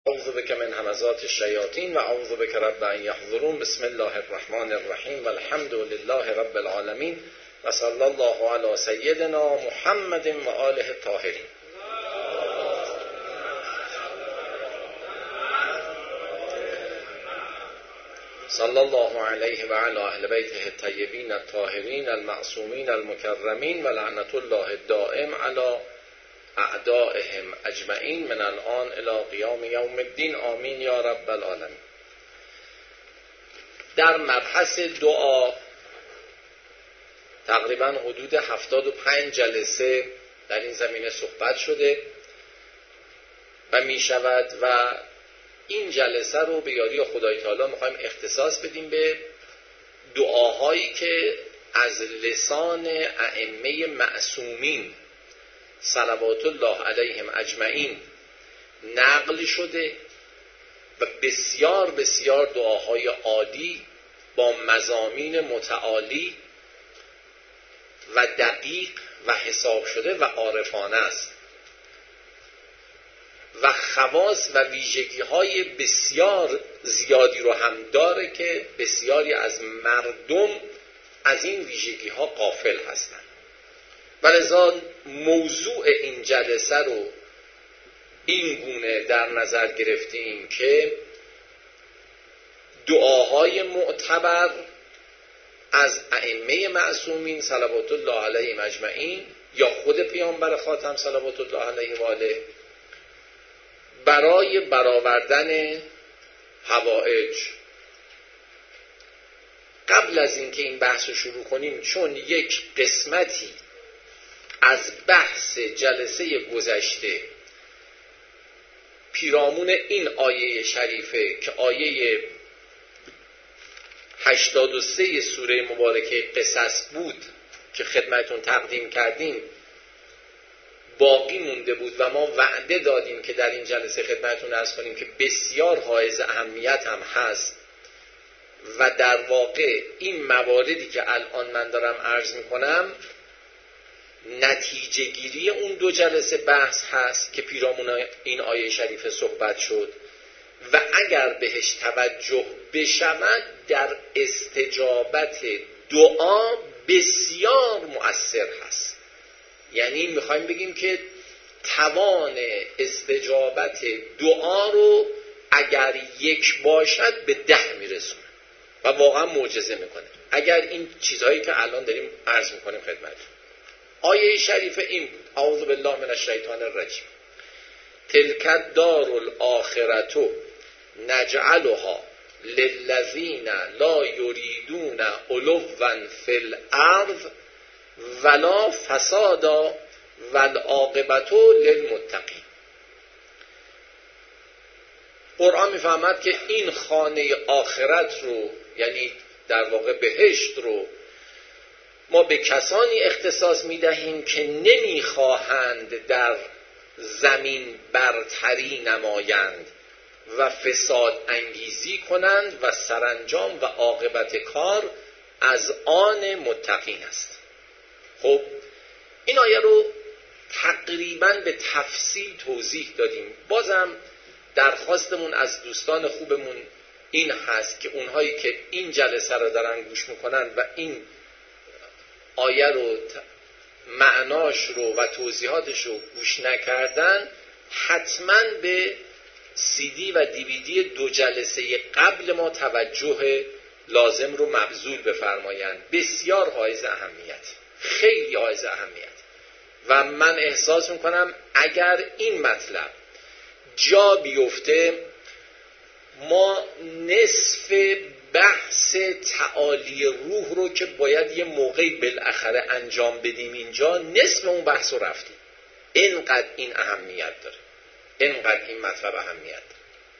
اعوذ بک من همزات الشیاطین و اعوذ بک رب ان یحضرون. بسم الله الرحمن الرحیم و الحمد لله رب العالمین و صلی الله علی سیدنا محمد و آله الطاهرین. صلی الله علیه و علی اهل بیته الطیبین الطاهرین المعصومین المکرمین و لعنت الله الدائم علی اعدائهم اجمعین من الان الی قیام یوم الدین. آمین یا رب العالمین. در مبحث دعا تقریبا حدود 75 جلسه در این زمینه صحبت شده و می شود و این جلسه رو به یاری خدای تعالی میخوایم اختصاص بدیم به دعاهایی که از لسان ائمه معصومین صلوات الله علیهم اجمعین نقل شده و بسیار بسیار دعاهای عالی با مضامین متعالی و دقیق و حساب شده و عارفانه است و خواص و ویژگی های بسیار زیادی رو هم داره که بسیاری از مردم از این ویژگی ها غافل هستند. ولذا موضوع این جلسه رو این گونه در نظر گرفتیم که دعاهای معتبر از ائمه معصومین صلوات الله علیهم اجمعین یا خود پیامبر خاتم صلوات الله علیه و آله برای برآوردن حوائج. قبل از اینکه این بحث رو شروع کنیم، چون یک قسمتی از بحث جلسه گذشته پیرامون این آیه شریفه که آیه 83 سوره مبارکه قصص بود که خدمتون تقدیم کردیم باقی مونده بود و ما وعده دادیم که در این جلسه خدمتون عرض کنیم که بسیار حائز اهمیت هم هست و در واقع این مواردی که الان من دارم عرض میکنم نتیجه گیری اون دو جلسه بحث هست که پیرامون این آیه شریف صحبت شد و اگر بهش توجه بشود در استجابت دعا بسیار مؤثر هست. یعنی میخوایم بگیم که توان استجابت دعا رو اگر یک باشد به 10 میرسونه و واقعا معجزه میکنه اگر این چیزهایی که الان داریم عرض میکنیم خدمتتون. آیه شریفه این بود: اعوذ بالله من الشیطان الرجیم تلک الدار الاخرة نجعلها للذین لا یریدون علوا فی الارض ولا فسادا والعاقبة للمتقین. قرآن میفهمد که این خانه آخرت رو، یعنی در واقع بهشت رو، ما به کسانی اختصاص میدهیم که نمیخواهند در زمین برتری نمایند و فساد انگیزی کنند و سرانجام و عاقبت کار از آن متقین است. خب این آیه رو تقریباً به تفصیل توضیح دادیم. بازم درخواستمون از دوستان خوبمون این هست که اونهایی که این جلسه رو دارن گوش میکنن و این آیه رو معناش رو و توضیحاتش رو گوش نکردن حتما به CD و DVD 2 جلسه قبل ما توجه لازم رو مبذول بفرمایند. بسیار حائز اهمیت، خیلی حائز اهمیت و من احساس میکنم اگر این مطلب جا بیفته ما نصف بحث تعالی روح رو که باید یه موقعی بالاخره انجام بدیم اینجا، نصف اون بحث رو رفتیم. اینقدر این اهمیت داره، اینقدر این مطلب اهمیت داره.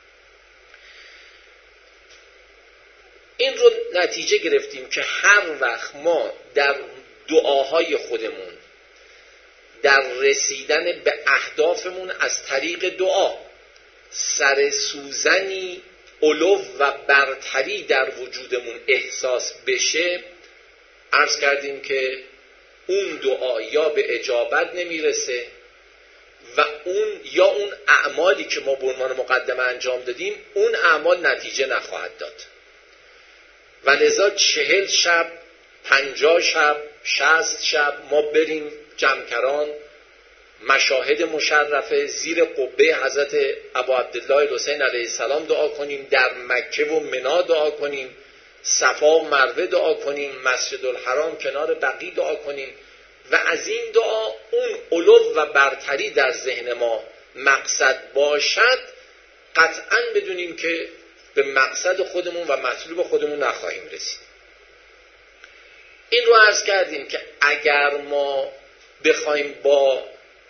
این رو نتیجه گرفتیم که هر وقت ما در دعاهای خودمون در رسیدن به اهدافمون از طریق دعا سر سوزنی علو و برتری در وجودمون احساس بشه، عرض کردیم که اون دعا یا به اجابت نمیرسه و اون اعمالی که ما به عنوان مقدمه انجام دادیم اون اعمال نتیجه نخواهد داد و لذا 40 شب 50 شب 60 شب ما بریم جمکران مشاهد مشرفه زیر قبه حضرت ابا عبدالله الحسین علیه السلام دعا کنیم، در مکه و منا دعا کنیم، صفا و مروه دعا کنیم، مسجد الحرام کنار بقیع دعا کنیم و از این دعا اون علو و برتری در ذهن ما مقصد باشد، قطعاً بدونیم که به مقصد خودمون و مطلوب خودمون نخواهیم رسید. این رو عرض کردیم که اگر ما بخوایم با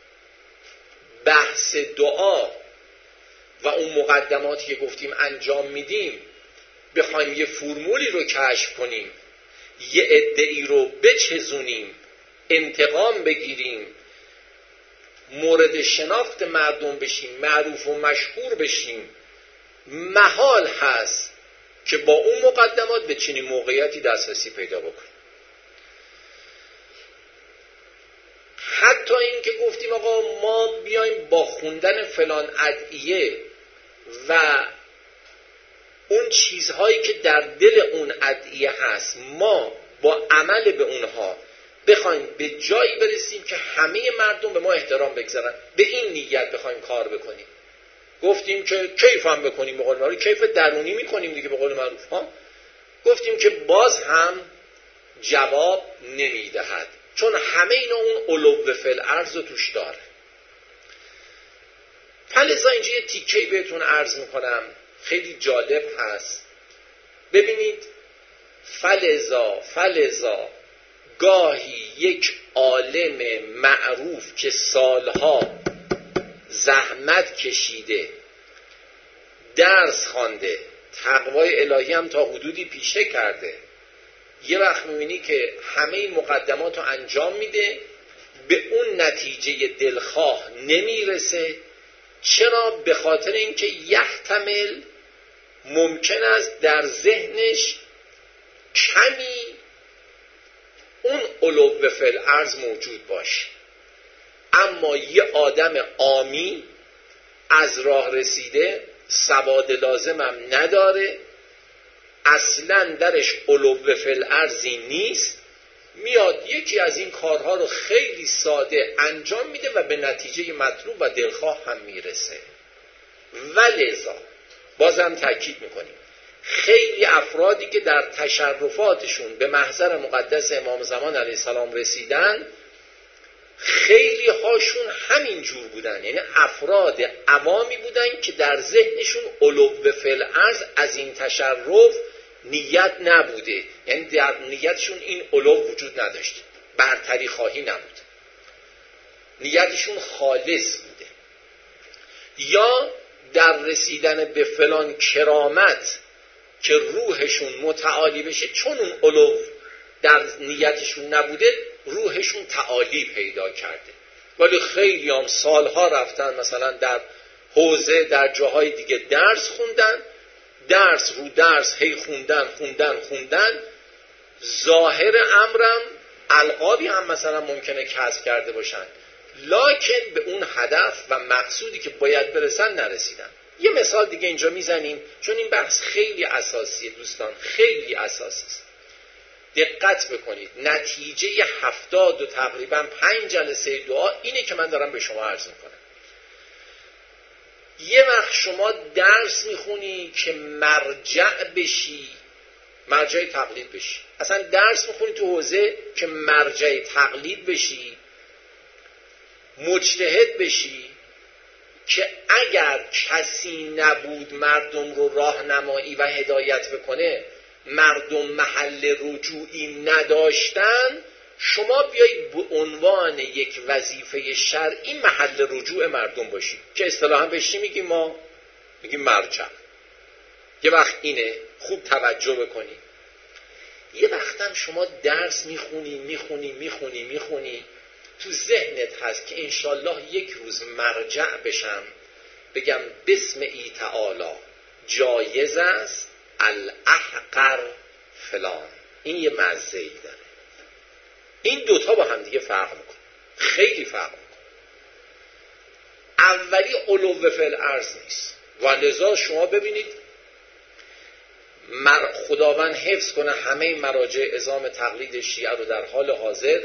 بحث دعا و اون مقدماتی که گفتیم انجام میدیم بخوایم یه فرمولی رو کشف کنیم، یه ادعی رو بچزونیم، انتقام بگیریم، مورد شناخت مردم بشیم، معروف و مشهور بشیم، محال هست که با اون مقدمات به چنین موقعیتی دسترسی پیدا بکنیم. حتی این که گفتیم آقا ما بیایم با خوندن فلان ادعیه و اون چیزهایی که در دل اون ادعیه هست ما با عمل به اونها بخوایم به جایی برسیم که همه مردم به ما احترام بگذارن، به این نیت بخوایم کار بکنیم. گفتیم که کیف هم بکنیم، به قول معروف کیف درونی میکنیم دیگه، به قول معروف ها. گفتیم که باز هم جواب نمیدهد، چون همه اینا اون علو فی الارض رو توش داره. فلذا اینجا یه تیکه‌ای بهتون عرض میکنم خیلی جالب هست. ببینید فلذا گاهی یک عالم معروف که سالها زحمت کشیده، درس خوانده، تقوای الهی هم تا حدودی پیشه کرده، یه وقت میبینی که همه این مقدمات رو انجام میده، به اون نتیجه دلخواه نمیرسه. چرا؟ به خاطر اینکه یحتمل ممکن است در ذهنش کمی اون علو فی الارض موجود باشه، اما یه آدم عامی از راه رسیده، سواد لازمم نداره، اصلا درش علو فی الارضی نیست، میاد یکی از این کارها رو خیلی ساده انجام میده و به نتیجه مطلوب و دلخواه هم میرسه. ولذا بازم تاکید میکنیم خیلی افرادی که در تشرفاتشون به محضر مقدس امام زمان علیه السلام رسیدن، خیلی هاشون همین جور بودن، یعنی افراد عوامی بودن که در ذهنشون علو فی الارض از این تشرف نیت نبوده، یعنی در نیتشون این علو وجود نداشت، برتری خواهی نبود، نیتشون خالص بوده. یا در رسیدن به فلان کرامت که روحشون متعالی بشه، چون اون علو در نیتشون نبوده روحشون تعالی پیدا کرده. ولی خیلی هم سالها رفتن مثلا در حوزه در جاهای دیگه درس خوندن، درس رو درس هی خوندن، ظاهر امرم القابی هم مثلا ممکنه کسب کرده باشن، لکن به اون هدف و مقصودی که باید برسن نرسیدن. یه مثال دیگه اینجا میزنیم چون این بحث خیلی اساسیه دوستان، خیلی اساسی است. دقت بکنید، نتیجه 70 و تقریبا 5 جلسه دعا اینه که من دارم به شما عرض میکنم. یه وقت شما درس میخونی که مرجع بشی، مرجع تقلید بشی، اصلا درس میخونی تو حوزه که مرجع تقلید بشی، مجتهد بشی که اگر کسی نبود مردم رو راهنمایی و هدایت بکنه، مردم محل رجوعی نداشتن، شما بیایید به عنوان یک وظیفه شرعی محل رجوع مردم باشید، که اصطلاحاً بهش میگیم، ما میگیم مرجع. یه وقت اینه، خوب توجه بکنید. یه وقت هم شما درس میخونی تو ذهنت هست که انشالله یک روز مرجع بشم، بگم بسم ای تعالی جایز است الاحقر فلان. این یه مزه‌ای داره. این دوتا با هم دیگه فرق میکنه، خیلی فرق میکنه. اولی علو فی الارض نیست و لذا شما ببینید خداوند حفظ کنه همه مراجع عظام تقلید شیعه رو در حال حاضر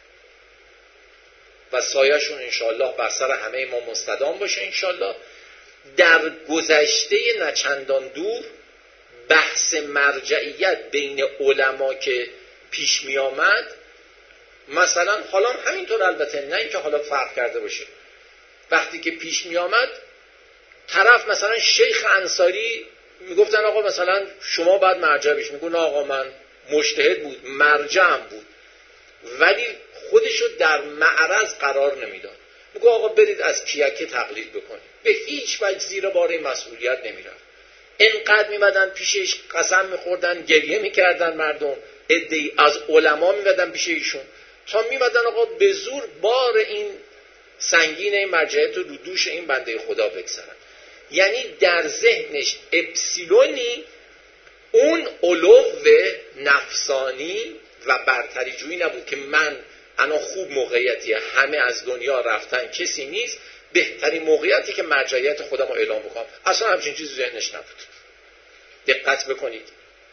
و سایه‌شون انشاءالله بر سر همه ما مستدام باشه انشاءالله. در گذشته نچندان دور بحث مرجعیت بین علما که پیش می آمد، مثلا حالا همینطور، البته نه اینکه حالا فرق کرده باشه، وقتی که پیش می آمد طرف مثلا شیخ انصاری میگفتن آقا مثلا شما باید مرجع بشید، میگن آقا من مجتهد بود مرجعم بود، ولی خودشو در معرض قرار نمیداد، میگه آقا برید از کیکه تقلید بکنید، به هیچ وجه زیر بار مسئولیت نمیرفت. اینقدر میمدن پیشش قسم میخوردن، گریه میکردن مردم، عده‌ای از علما میمدن پیش ایشون تا میمدن آقا به زور بار این سنگین این مرجعیت رو دوش این بنده خدا بگذارن. یعنی در ذهنش اپسیلونی اون علو نفسانی و برتری جویی نبود که من انا خوب موقعیتیه، همه از دنیا رفتن کسی نیست، بهترین موقعیتی که مرجعیت خودم رو اعلام بکنم. اصلا همچین چیزی ذهنش نبود. دقت بکنید.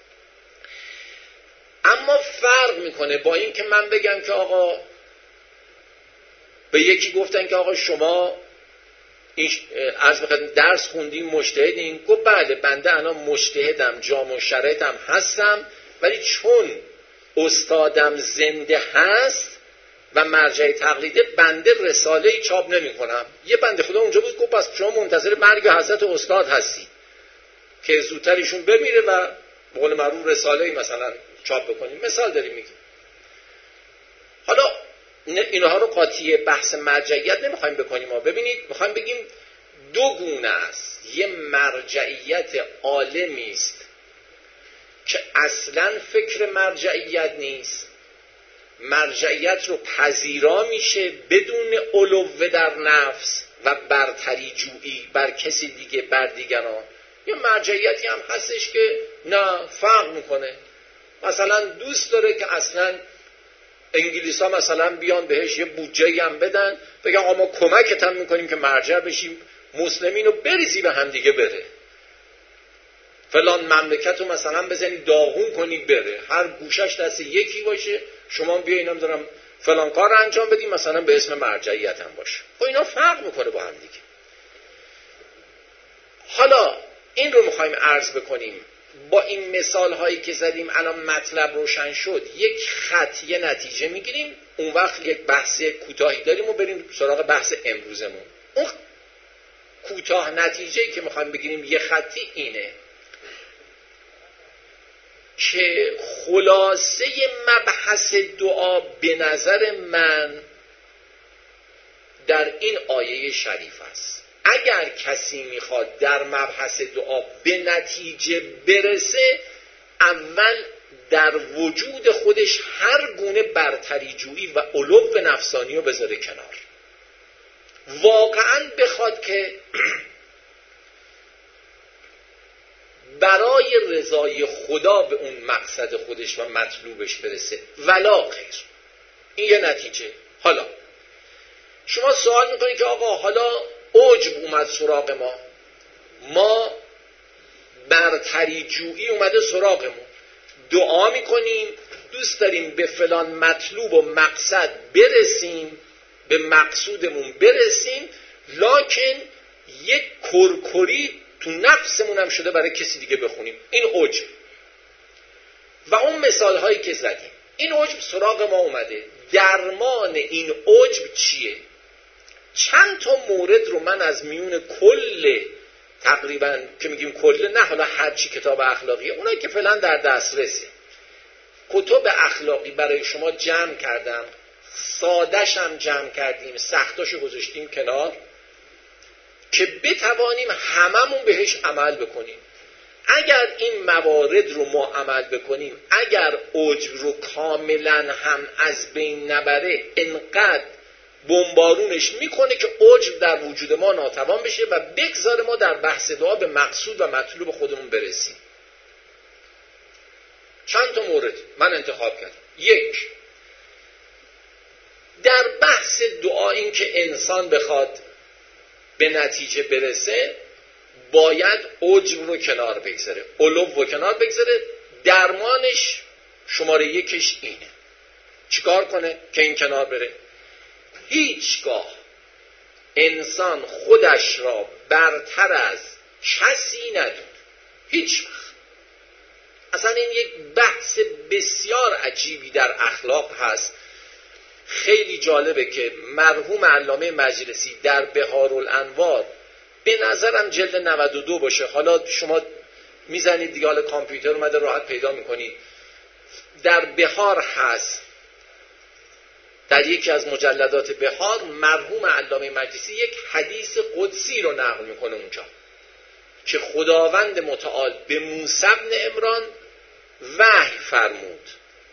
اما فرق میکنه با این که من بگم که آقا به یکی گفتن که آقا شما از درس خوندین مجتهدین، گفت بله بنده الان مجتهدم، جامع شرایطم هستم، ولی چون استادم زنده هست و مرجع تقلیده بنده رساله‌ای چاپ نمی‌کنم. یه بنده خدا اونجا بود گفت پس شما منتظر مرگ حضرت استاد هستی که زودتر ایشون بمیره و به قول معروف رساله‌ای مثلا چاپ بکنیم. مثال داریم میگیم. حالا اینها رو قاطی بحث مرجعیت نمیخوایم بکنیم، ما ببینید میخوایم بگیم دو گونه است. یه مرجعیت عالمی است که اصلا فکر مرجعیت نیست، مرجعیت رو پذیرا میشه بدون علو در نفس و برتری جویی بر کسی دیگه بر دیگران. یه مرجعیتی هم هستش که نه فرق میکنه، مثلا دوست داره که اصلا انگلیس ها مثلا بیان بهش یه بودجه هم بدن بگن آقا ما کمکت هم میکنیم که مرجع بشیم، مسلمین رو بریزی به هم دیگه بره، فلان مملکت رو مثلا بزنی داغون کنی بره، هر گوشش دست یکی باشه، شما بیاین نمیدونم فلان کار رو انجام بدیم مثلا به اسم مرجعیت هم باشه. خب اینا فرق میکنه با هم دیگه. حالا این رو میخوایم عرض بکنیم با این مثال هایی که زدیم الان مطلب روشن شد، یک خط یه نتیجه میگیریم، اون وقت یک بحث کوتاهی داریم و بریم سراغ بحث امروزمون. اون کوتاه نتیجه‌ای که میخوایم بگیریم یه خطی اینه که خلاصه مبحث دعا به نظر من در این آیه شریف است. اگر کسی میخواد در مبحث دعا به نتیجه برسه، اول در وجود خودش هر گونه برتری جویی و علو نفسانی رو بذاره کنار. واقعا بخواد که برای رضای خدا به اون مقصد خودش و مطلوبش برسه، ولا خیر. این یه نتیجه. حالا شما سوال میکنید که آقا حالا عجب اومد سراغ ما برتری جویی اومده سراغمون، دعا میکنیم دوست داریم به فلان مطلوب و مقصد برسیم، به مقصودمون برسیم، لکن یک کرکری تو نفسمون هم شده برای کسی دیگه بخونیم. این عجب. و اون مثال هایی که زدیم، این عجب سراغ ما اومده. درمان این عجب چیه؟ چند تا مورد رو من از میون کل تقریبا که میگیم کل، نه حالا هرچی کتاب اخلاقیه، اونایی که فعلا در دسترسه کتب اخلاقی برای شما جمع کردم، سادش هم جمع کردیم، سختاشو گذاشتیم کنار که بتوانیم هممون بهش عمل بکنیم. اگر این موارد رو ما عمل بکنیم، اگر عجب رو کاملا هم از بین نبره، انقدر بمبارونش میکنه که عجب در وجود ما ناتوان بشه و بگذاره ما در بحث دعا به مقصود و مطلوب خودمون برسیم. چند تا مورد من انتخاب کردم. یک، در بحث دعا این که انسان بخواد به نتیجه برسه باید عجب رو کنار بگذاره، علو رو کنار بگذاره. درمانش شماره یکش اینه. چیکار کنه که این کنار بره؟ هیچگاه انسان خودش را برتر از کسی ندونه، هیچ وقت. اصلا این یک بحث بسیار عجیبی در اخلاق هست. خیلی جالبه که مرحوم علامه مجلسی در بهارالانوار، به نظرم جلد 92 باشه، حالا شما میزنید دیگه، حالا کامپیوتر اومده راحت پیدا میکنید، در بهار هست، در یکی از مجلدات بهار مرحوم علامه مجلسی یک حدیث قدسی رو نقل میکنه اونجا که خداوند متعال به موسی بن عمران وحی فرمود.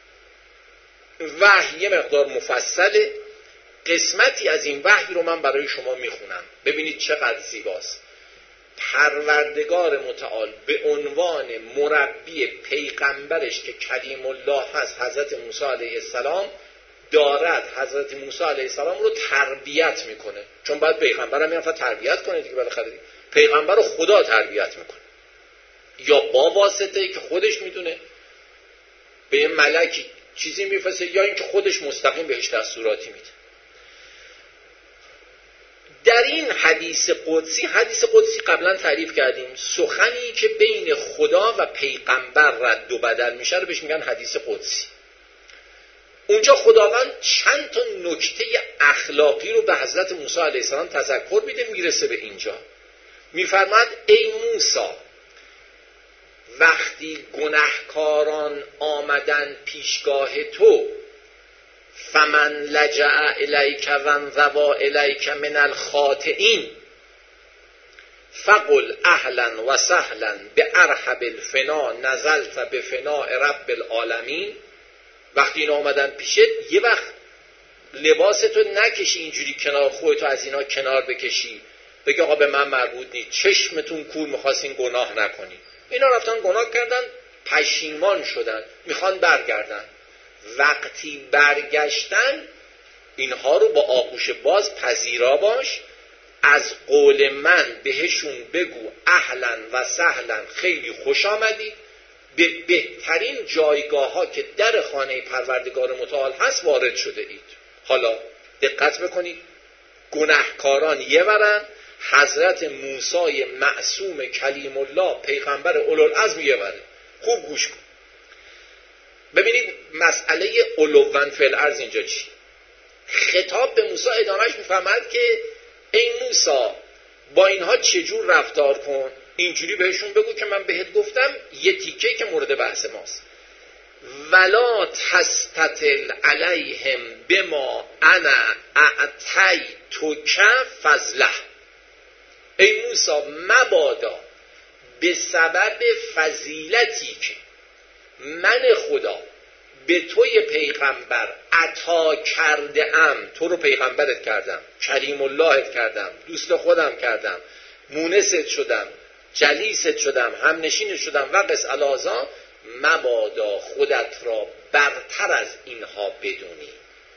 وحی یه مقدار مفصله، قسمتی از این وحی رو من برای شما میخونم، ببینید چقدر زیباست. پروردگار متعال به عنوان مربی پیغمبرش که کلیم الله هست، حضرت موسی علیه السلام، دارد حضرت موسی علیه السلام رو تربیت میکنه، چون باید پیغمبر هم میرفت تربیت کنه دیگه، بالاخره دیگه پیغمبر رو خدا تربیت میکنه، یا با واسطه که خودش میدونه به یه ملکی چیزی میفرسته، یا اینکه خودش مستقیم بهش دستوراتی میده. در این حدیث قدسی قبلا تعریف کردیم، سخنی که بین خدا و پیغمبر رد و بدل میشه رو بهش میگن حدیث قدسی. اونجا خداوند چند تا نکته اخلاقی رو به حضرت موسی علیه السلام تذکر میده. میرسه به اینجا میفرماد ای موسی، وقتی گناهکاران آمدن پیشگاه تو، فمن لجأ الیک و انزوا الیک من الخاطئین فقل اهلا و سهلا بارحب الفنا نزلت بفناء رب العالمین. وقتی اینا آمدن پیشت، یه وقت لباستو نکشی اینجوری کنار، خودتو از اینا کنار بکشی، بگی آقا به من مربوط نیست، چشمتون کور، میخواستین گناه نکنی. اینا رفتن گناه کردن، پشیمان شدن، میخوان برگردن. وقتی برگشتن اینها رو با آغوش باز پذیرا باش، از قول من بهشون بگو اهلا و سهلا، خیلی خوش آمدی، به بهترین جایگاه ها که در خانه پروردگار متعال هست وارد شده اید. حالا دقت بکنید، گناهکاران یه ورن، حضرت موسی معصوم کلیم الله پیغمبر اولوالعزم یه وره. خوب گوش کن ببینید مسئله علوان فی الارض اینجا چی. خطاب به موسی ادامهش میفهمد که ای موسی با اینها چجور رفتار کن، اینجوری بهشون بگو که من بهت گفتم، یه تیکه که مورد بحث ماست، ولا تستتل علیهم بما انا اعطیتک فضله. ای موسی مبادا به سبب فضیلتی که من خدا به توی پیغمبر عطا کرده ام، تو رو پیغمبرت کردم، کریم اللهت کردم، دوست خودم کردم، مونست شدم، جلیست شدم، همنشین شدم و قس الازا، مبادا خودت را برتر از اینها بدونی،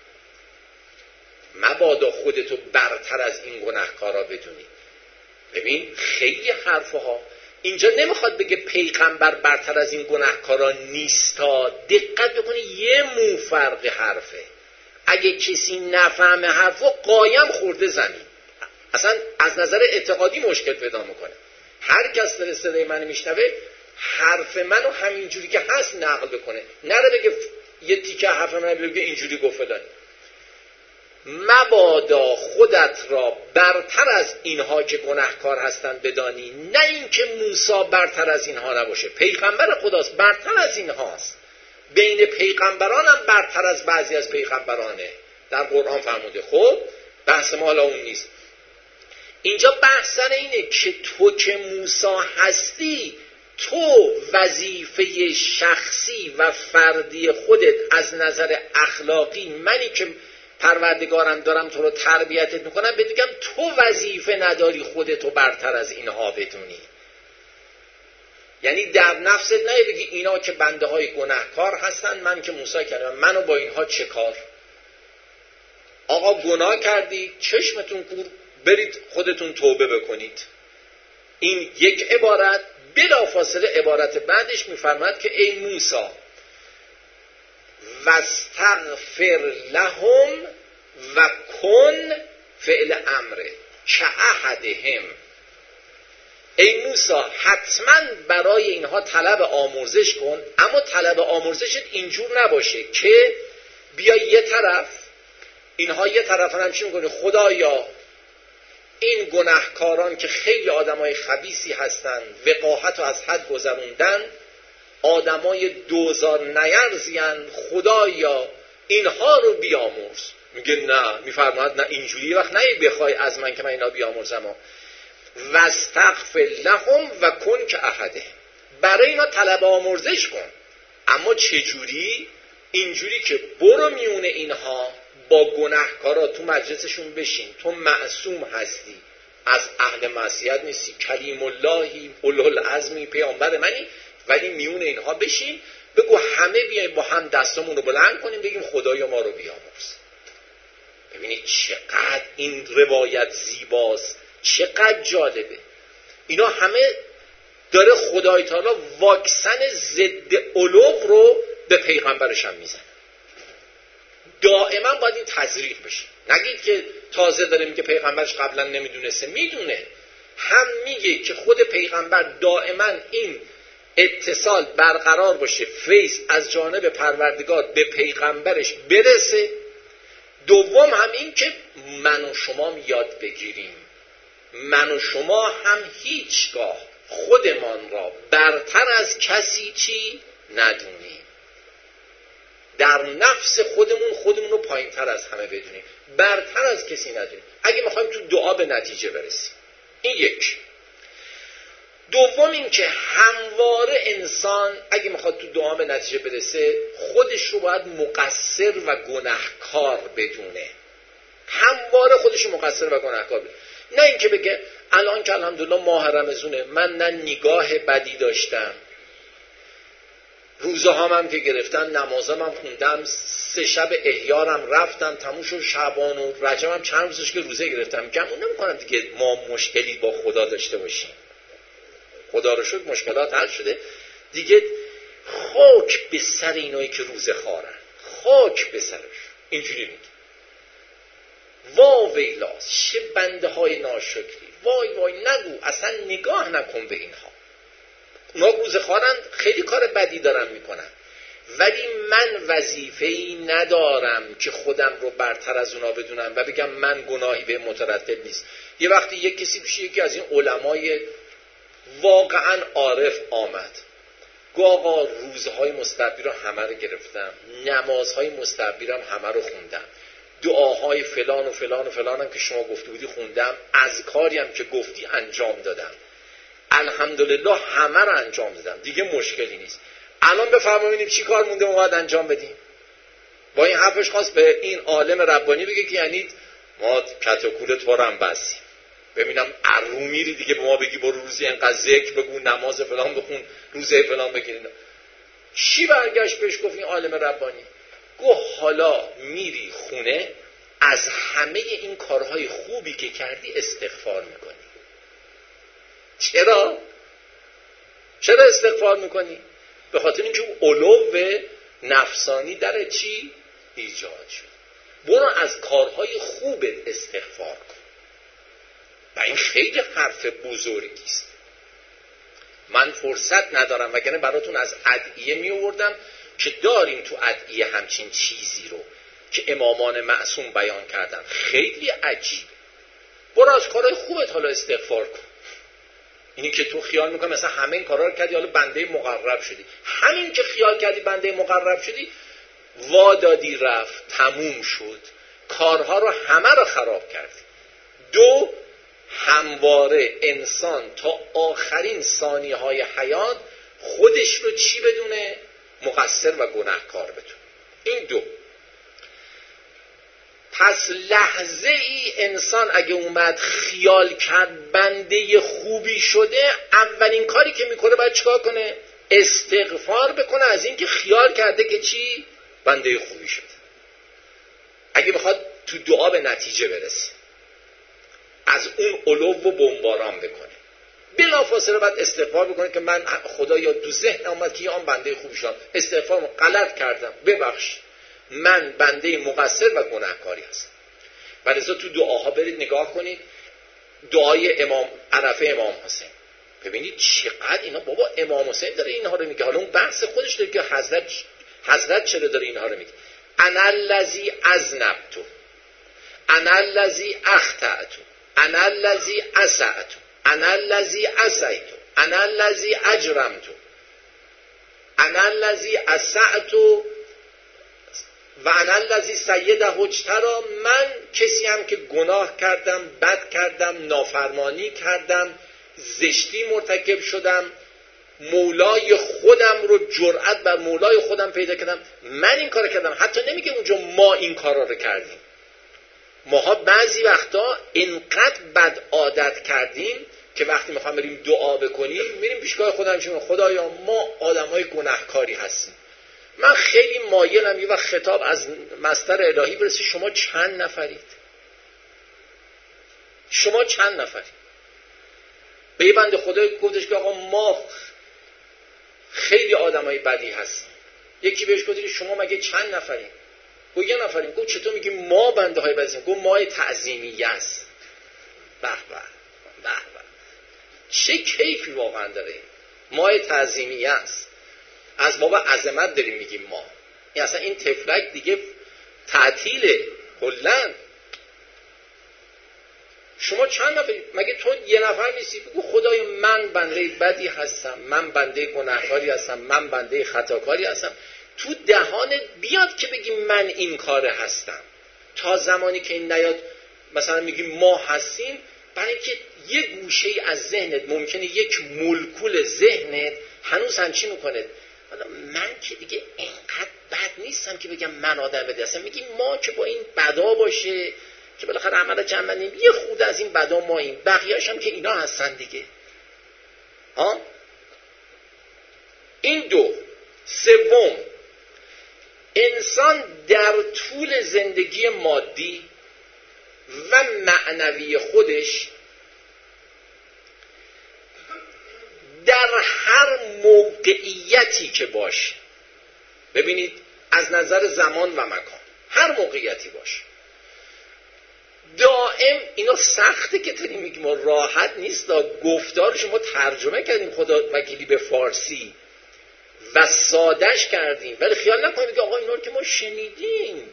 مبادا خودتو برتر از این گناهکارا بدونی. ببین خیلی حرفها اینجا نمیخواد بگه پیغمبر برتر از این گناهکارا نیستا. دقت بکنی یه مو فرق حرفه. اگه کسی نفهمه حرفو قایم خورده زمین، اصلا از نظر اعتقادی مشکل پیدا میکنه. هر کس در صدای من میشنوه حرف منو همینجوری که هست نقل بکنه، نره بگه یه تیکه حرف من بگه اینجوری گفت فلان. مبادا خودت را برتر از اینها که گناهکار هستن بدانی، نه اینکه موسی برتر از اینها نباشه. پیغمبر خداست، برتر از اینهاست. بین پیغمبران هم برتر از بعضی از پیغمبرانه، در قرآن فرموده. خب بحث ما حالا اون نیست. اینجا بحث سر اینه که تو که موسی هستی، تو وظیفه شخصی و فردی خودت از نظر اخلاقی، منی که پروردگارم دارم تو رو تربیتت میکنم، بگم تو وظیفه نداری خودتو برتر از اینها بدونی. یعنی در نفست نه بگی اینا که بنده های گناهکار هستن، من که موسی کردم، منو با اینها چه کار؟ آقا گناه کردی، چشمتون کور، برید خودتون توبه بکنید. این یک عبارت. بلافاصله عبارت بعدش میفرماد که ای موسی واستغفر لهم و کن فعل امره کعهدهم. ای موسی حتما برای اینها طلب آمرزش کن، اما طلب آمرزشت اینجور نباشه که بیای یه طرف، اینها یه طرف هم چی میکنه؟ خدایا این گناهکاران که خیلی آدمای خبیثی هستن، وقاحت رو از حد گذروندن، آدمای دوزار نیرزین، خدایا اینها رو بیامرز. میگه نه، میفرماید نه اینجوری وقت نه بخوای از من که من اینا بیامرزم. واستغفر لهم و کن کعهدهم. برای اینا طلب آمرزش کن، اما چجوری؟ اینجوری که برو میونه اینها با گناهکارا تو مجلسشون بشین، تو معصوم هستی، از اهل معصیت نیستی، کلیم اللهی اولوالعزمی پیامبر منی، ولی میونه اینها بشین، بگو همه بیایم با هم دستمون رو بلند کنیم بگیم خدایا ما رو بیامرز. ببینید چقدر این روایت زیباست، چقدر جالبه. اینا همه داره خدای تعالی واکسن ضد علو رو به پیغمبرش هم میزنه. دائما باید این تزریق بشه. نگید که تازه داره میگه پیغمبرش قبلا نمیدونسته، میدونه. هم میگه که خود پیغمبر دائما این اتصال برقرار باشه، فیض از جانب پروردگار به پیغمبرش برسه. دوم هم این که من و شما یاد بگیریم، من و شما هم هیچگاه خودمان را برتر از کسی چی ندونیم، در نفس خودمون رو پایین تر از همه بدونیم، برتر از کسی ندونیم اگه میخوایم تو دعا به نتیجه برسیم. این یک. دوم این که همواره انسان اگه میخواد تو دعا به نتیجه برسه خودش رو باید مقصر و گناهکار بدونه. همواره خودش رو مقصر و گناهکار بدونه. نه اینکه بگه الان که الحمدلله ماه رمضونه من نه نگاه بدی داشتم، روزه هم که گرفتن، نمازم هم خوندم، 3 شب احیارم رفتم، تموم شد شعبان و رجب هم چند روزش که روزه گرفتم. گمون نمی‌کنم دیگه ما مشکلی با خدا داشته باشیم. خدا رو شکر مشکلات حل شده دیگه. خاک به سر اینایی که روزه خوارن، خاک به سرش. اینجوری میگه وا ویلاس، چه بنده های ناشکری، وای وای نگو، اصلا نگاه نکن به اینها. اونا روزه خوارن، خیلی کار بدی دارن میکنن، ولی من وظیفه‌ای ندارم که خودم رو برتر از اونا بدونم و بگم من گناهی به مترتب نیست. یه وقتی یک کسی پیش یکی از این علمای واقعا عارف آمد، گو آقا روزهای مستحبی رو همه رو گرفتم، نمازهای مستحبی رو همه رو خوندم، دعاهای فلان و فلان و فلان هم که شما گفته بودی خوندم، اذکاری هم که گفتی انجام دادم، الحمدلله همه رو انجام دادم، دیگه مشکلی نیست. الان بفرمایید چی کار مونده ما باید انجام بدیم؟ با این حرفش خواست به این عالم ربانی بگه که یعنی ما کت و کول تو رو هم بستیم. ببینم ارو میری دیگه به ما بگی برو روزی انقدر ذکر بگو، نماز فلان بخون، روزه فلان بگیرین. چی برگشت بهش گفت این عالم ربانی؟ گفت حالا میری خونه از همه این کارهای خوبی که کردی استغفار میکنی. چرا استغفار میکنی؟ به خاطر اینکه علو نفسانی در چی ایجاد شد. برو از کارهای خوب استغفار کن. و این خیلی حرف بزرگی است. من فرصت ندارم وگرنه براتون از ادعیه می آوردم که داریم تو ادعیه همچین چیزی رو که امامان معصوم بیان کردن. خیلی عجیب. برو از کارهای خوبت حالا استغفار کن. اینی که تو خیال میکنی مثلا همه این کارا رو کردی حالا بنده مقرب شدی، همین که خیال کردی بنده مقرب شدی وادادی رفت، تموم شد، کارها رو همه رو خراب کردی. دو، همواره انسان تا آخرین ثانیه های حیات خودش رو چی بدونه؟ مقصر و گناهکار بدونه. این دو. پس لحظه ای انسان اگه اومد خیال کرد بنده خوبی شده، اولین کاری که میکنه باید چیکار کنه؟ استغفار بکنه از این که خیال کرده که چی؟ بنده خوبی شده. اگه بخواد تو دعا به نتیجه برسه، از اون علو و بمباران بکنه. بلافاصله بعد استغفار بکنه که من خدا یا دو ذهن اومد که آن بنده خوبی شدم، استغفار غلط کردم، ببخش، من بنده مقصر و گناهکاری هستم. ولذا تو دعاها برید نگاه کنید، دعای امام عرفه امام حسین، ببینید چقدر اینا، بابا امام حسین داره اینها رو میگه، حالا اون بحث خودش داره که حضرت چرا داره اینها رو میگه. انا الذی اذنبت، انا الذی اخطأت، انا الذی اسأت، انا الذی عصیت، انا الذی اجرمت، انا الذی اسأت و انا الذی سیده اجتری. من کسی هم که گناه کردم، بد کردم، نافرمانی کردم، زشتی مرتکب شدم، مولای خودم رو جرأت بر مولای خودم پیدا کردم، من این کار کردم. حتی نمیگه اونجا ما این کارا رو کردیم. ماها بعضی وقتا اینقدر بد عادت کردیم که وقتی میخوام بریم دعا بکنیم میریم پیشگاه خدا میگیم خدایا ما آدمای گناهکاری هستیم. من خیلی مایلم یه وقت خطاب از مصدر الهی برسه شما چند نفرید؟ شما چند نفرید؟ به یه بنده خدای گفتش که آقا ما خیلی آدمای بدی هستیم. یکی بهش گفت شما مگه چند نفرین؟ گفت یه نفریم. گفت چطور میگی ما بنده های بدی هستیم؟ گفت ما تعظیمیه است. به به به به، چه کیفی واقعا داره. ما تعظیمیه است، از باب عظمت داریم میگیم ما. این اصلا این تفلک دیگه تعطیله کلا. شما چند نفرید؟ مگه تو یه نفر نیستی؟ بگو خدای من بنده بدی هستم، من بنده گناهکاری هستم، من بنده خطاکاری هستم. تو دهانت بیاد که بگی من این کار هستم. تا زمانی که این نیاد مثلا میگی ما هستیم، برای که یه گوشه از ذهنت ممکنه یک مولکول ذهنت هنوز همچی میکنه من که دیگه اینقدر بد نیستم که بگم من آدم بدی هستم. میگی ما که با این بدا باشه که بالاخره عمل جمع بندیم یه خود از این بدا ما این بقیه‌اش هم که اینا هستن دیگه. ها این دو. سوم، انسان در طول زندگی مادی و معنوی خودش در هر موقعیتی که باشه، ببینید از نظر زمان و مکان هر موقعیتی باشه، دائم، اینا سخته که تری میگیم راحت نیست، گفتار شما ترجمه کردیم خدا وکیلی به فارسی و سادش کردیم، ولی خیال نکنید که آقا اینا رو که ما شنیدیم،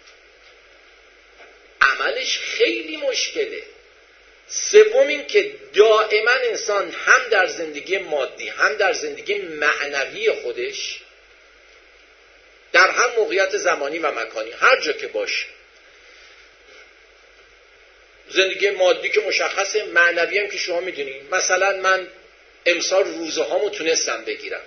عملش خیلی مشکله. سوم این که دائما انسان هم در زندگی مادی هم در زندگی معنوی خودش در هر موقعیت زمانی و مکانی هر جا که باشه، زندگی مادی که مشخصه، معنوی هم که شما میدونید. مثلا من امسال روزه هامو تونستم بگیرم.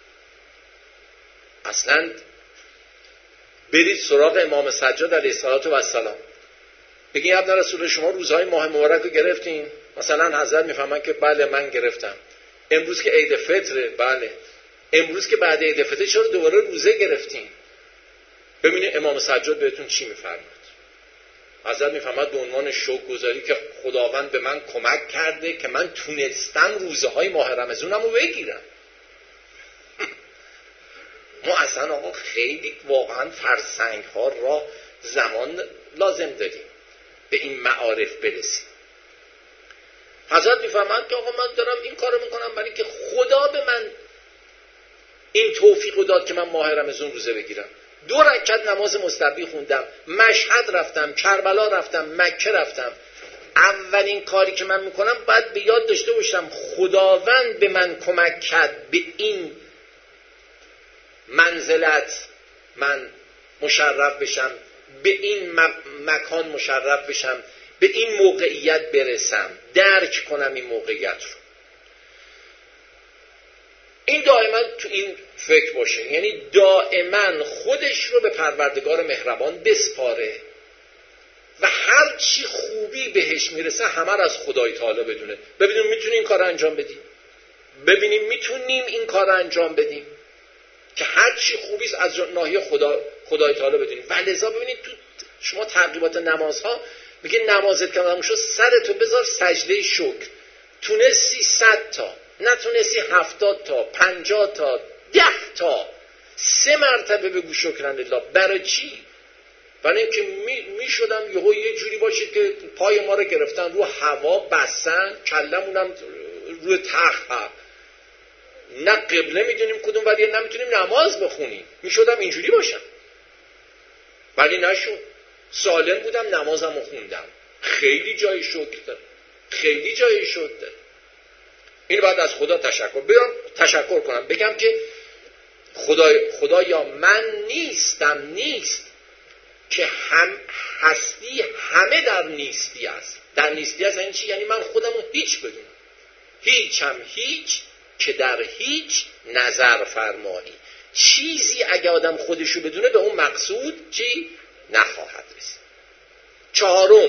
اصلا برید سراغ امام سجاد علیه السلام بگین ابن رسول شما روزهای ماه مبارک رو گرفتین؟ مثلا حضرت میفهمن که بله من گرفتم. امروز که عید فطره، بله. امروز که بعد عید فطر چرا دوباره روزه گرفتین؟ ببینید امام سجاد بهتون چی میفرماد. حضرت میفهمد به عنوان شکرگزاری که خداوند به من کمک کرده که من تونستم روزه های ماه رمضانم رو بگیرم. ما اصلا آقا خیلی واقعا فرسنگ ها را زمان لازم داریم به این معارف برسیم. حضرت میفهمد که آقا من دارم این کارو میکنم برای که خدا به من این توفیق داد که من ماه رمضان روزه بگیرم. 2 رکعت نماز مستحبی خوندم، مشهد رفتم، کربلا رفتم، مکه رفتم. اولین کاری که من میکنم باید به یاد داشته باشم خداوند به من کمک کرد به این منزلت من مشرف بشم، به این مکان مشرف بشم، به این موقعیت برسم، درک کنم این موقعیت رو. این دائما تو این فکر باشه، یعنی دائما خودش رو به پروردگار مهربان بسپاره و هر چی خوبی بهش میرسه همه رو از خدای تعالی بدونه. ببینیم میتونیم این کار رو انجام بدیم، ببینیم میتونیم این کار رو انجام بدیم که هر چی خوبیست از ناحیه خدای تعالی بدونیم. ولذا ببینید تو شما ترغیبات نمازها میگه نمازت که تموم شد سرتو بذار سجده شکر. تونستی 100 تا، نتونستی 70 تا، 50 تا، 10 تا، 3 مرتبه بگو شکران لله. برای چی؟ برای اینکه میشدم یه جوری باشه که پای ما رو گرفتن رو هوا بستن، کلمونم روی تخت، نه قبله میدونیم کدوم ولی نمیتونیم نماز بخونیم، میشدم اینجوری باشم. ولی نشد، سالم بودم، نمازم رو خوندم. خیلی جای شکر داره، خیلی جای شکر داره. این بعد از خدا تشکر کنم، بگم که خدایا من نیست که هم هستی همه در نیستی است. در نیستی است یعنی چی؟ یعنی من خودم رو هیچ بدونم، هیچم هیچ که در هیچ نظر فرمایی. چیزی اگه آدم خودشو بدونه به اون مقصود چی؟ نخواهد رسید. 4،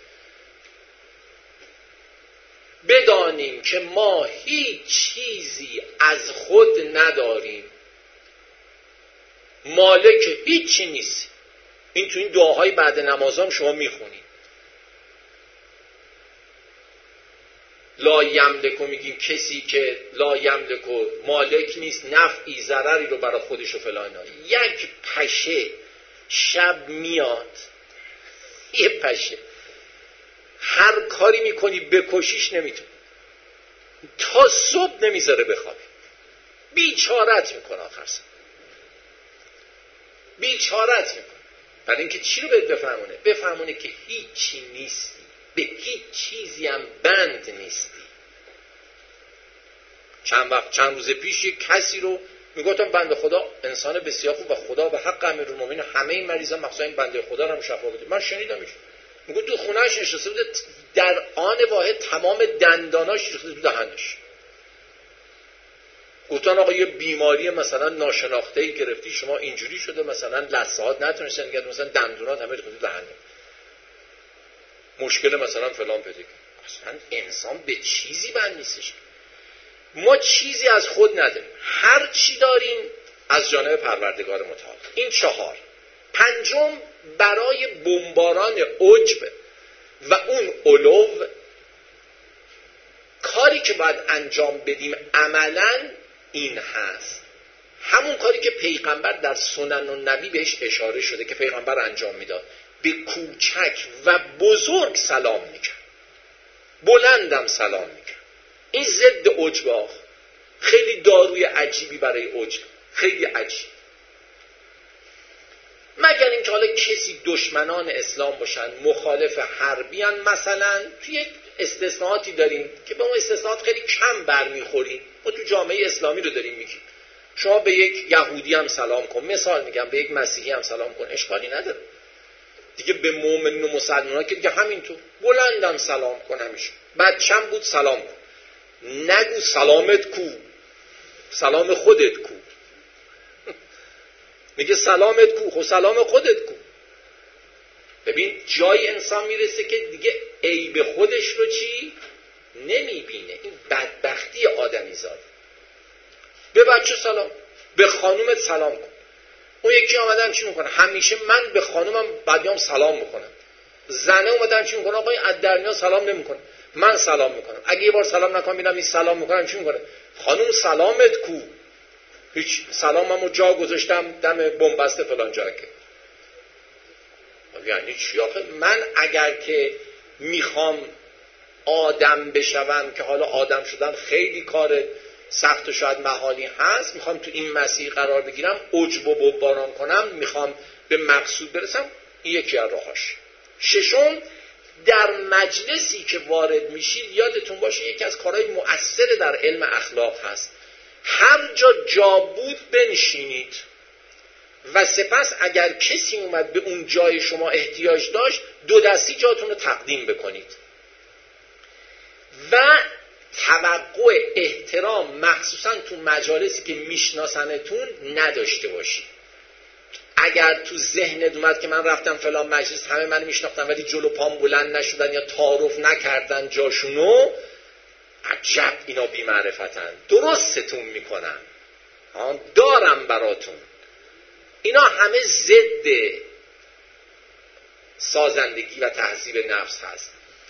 بدانیم که ما هیچ چیزی از خود نداریم، مالک هیچی نیست. این تو این دعاهای بعد نمازام شما میخونید. لا یملکو، میگیم کسی که لا یملکو مالک نیست نفعی ضرری رو برای خودش و فلان. یک پشه شب میاد، یه پشه هر کاری میکنی بکشیش نمیتونه، تا صبح نمیذاره بخوابی، بیچارت میکنه، آخر سر بیچارت میکنه. برای اینکه چی رو بهت بفهمونه که هیچی نیستی، به هیچ چیزی هم بند نیستی. چند روز پیش یک کسی رو میگفتم بنده خدا انسان بسیار خوب و خدا به حق امیرالمومنین همه این مریضا مخصوصا این بنده خدا رو هم شفا بده. من شنیدمش، میگه تو خونه‌اش نشسته بوده، در آن واحد تمام دنداناش ریخته تو دهنش. گفتن آقا یه بیماری مثلا ناشناخته‌ای گرفتی، شما اینجوری شده، مثلا لثه‌هات نتونستن نگه، مثلا دندونات همه ریخته تو دهنه، مشکل مثلا فلان پیدا کرد. اصلا انسان به چیزی بند نیستش. ما چیزی از خود نداریم، هر چی داریم از جانب پروردگار متعال. این 4. 5، برای بمباران عجب و اون علو، کاری که باید انجام بدیم عملاً این هست، همون کاری که پیغمبر در سنن النبی بهش اشاره شده که پیغمبر انجام میداد، به کوچک و بزرگ سلام میکرد، بلندم سلام میکرد. این ضد عجب. خیلی داروی عجیبی برای عجب، خیلی عجیب. مگر اینکه حالا کسی دشمنان اسلام باشن، مخالف حربیان، مثلا توی استثناءاتی داریم که به اون استثناءات خیلی کم برمیخوریم. ما تو جامعه اسلامی رو داریم میگیم شما به یک یهودی هم سلام کن، مثال میگم به یک مسیحی هم سلام کن، اشکالی نداره دیگه. به مؤمنین و مسلمان‌ها که دیگه همینطور بلندم سلام کن، همیشه بچه‌م بود سلام کن، نگو سلامت کو، سلام خودت کو. میگه سلامت کو، خب سلام خودت کو. ببین جای انسان میرسه که دیگه عیب خودش رو چی نمیبینه. این بدبختی آدمی زاد. به بچه سلام، به خانومت سلام کن. اون یکی آمدن چی میکنه؟ همیشه من به خانومم بعدیام سلام میکنم. زنه اومدن چی میکنه؟ آقای ادرنیا سلام نمیکنه، من سلام میکنم. اگه یه بار سلام نکنم ببینم این سلام میکنم چی میکنه؟ خانوم سلامت کو. هیچ، سلاممو جا گذاشتم دم بنبست فلان جا که. یعنی چی آخه؟ من اگر که میخوام آدم بشوم، که حالا آدم شدن خیلی کار سخت و شاید محالی هست، میخوام تو این مسیر قرار بگیرم، عجب و بمباران کنم، میخوام به مقصود برسم، این یکی از راهاش. 6، در مجلسی که وارد میشید یادتون باشه یکی از کارهای مؤثر در علم اخلاق هست، هر جا بود بنشینید و سپس اگر کسی اومد به اون جای شما احتیاج داشت 2 دستی جاتون رو تقدیم بکنید و توقع احترام مخصوصا تو مجالسی که میشناسنتون نداشته باشید. اگر تو ذهنت اومد که من رفتم فلان مجلس همه منو میشناختن ولی جلو پام بلند نشدن یا تعارف نکردن جاشونو، عجب اینا بی معرفتن، درستتون میکنن، دارم براتون. اینا همه ضد سازندگی و تهذیب نفس هست.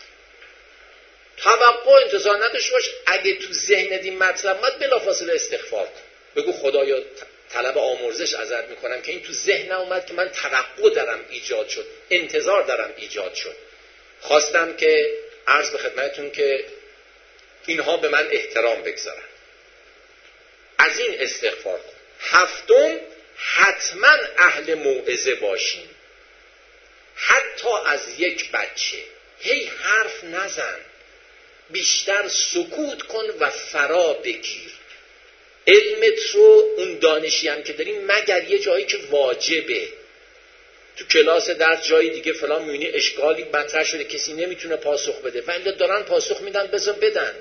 توقع انتظار نداشته باش اگه تو ذهنت این مطلب اومد بلافاصله استغفار کن، بگو خدایا طلب آمرزش ازت میکنم که این تو ذهنم اومد که من توقع دارم ایجاد شد، انتظار دارم ایجاد شد، خواستم که عرض به خدمتتون که اینها به من احترام بگذارن. از این استغفار کن. هفتم، حتما اهل موعظه باشین، حتی از یک بچه. هی حرف نزن، بیشتر سکوت کن و فرا بگیر. علمت رو، اون دانشی هم که داریم، مگر یه جایی که واجبه، تو کلاس درس جایی دیگه فلان میبینی اشکالی مطرح شده کسی نمیتونه پاسخ بده، ولی دارن پاسخ میدن، بذار بدن.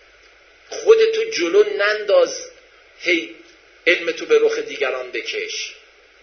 خودتو جلو ننداز، هی علمتو به رخ دیگران بکش.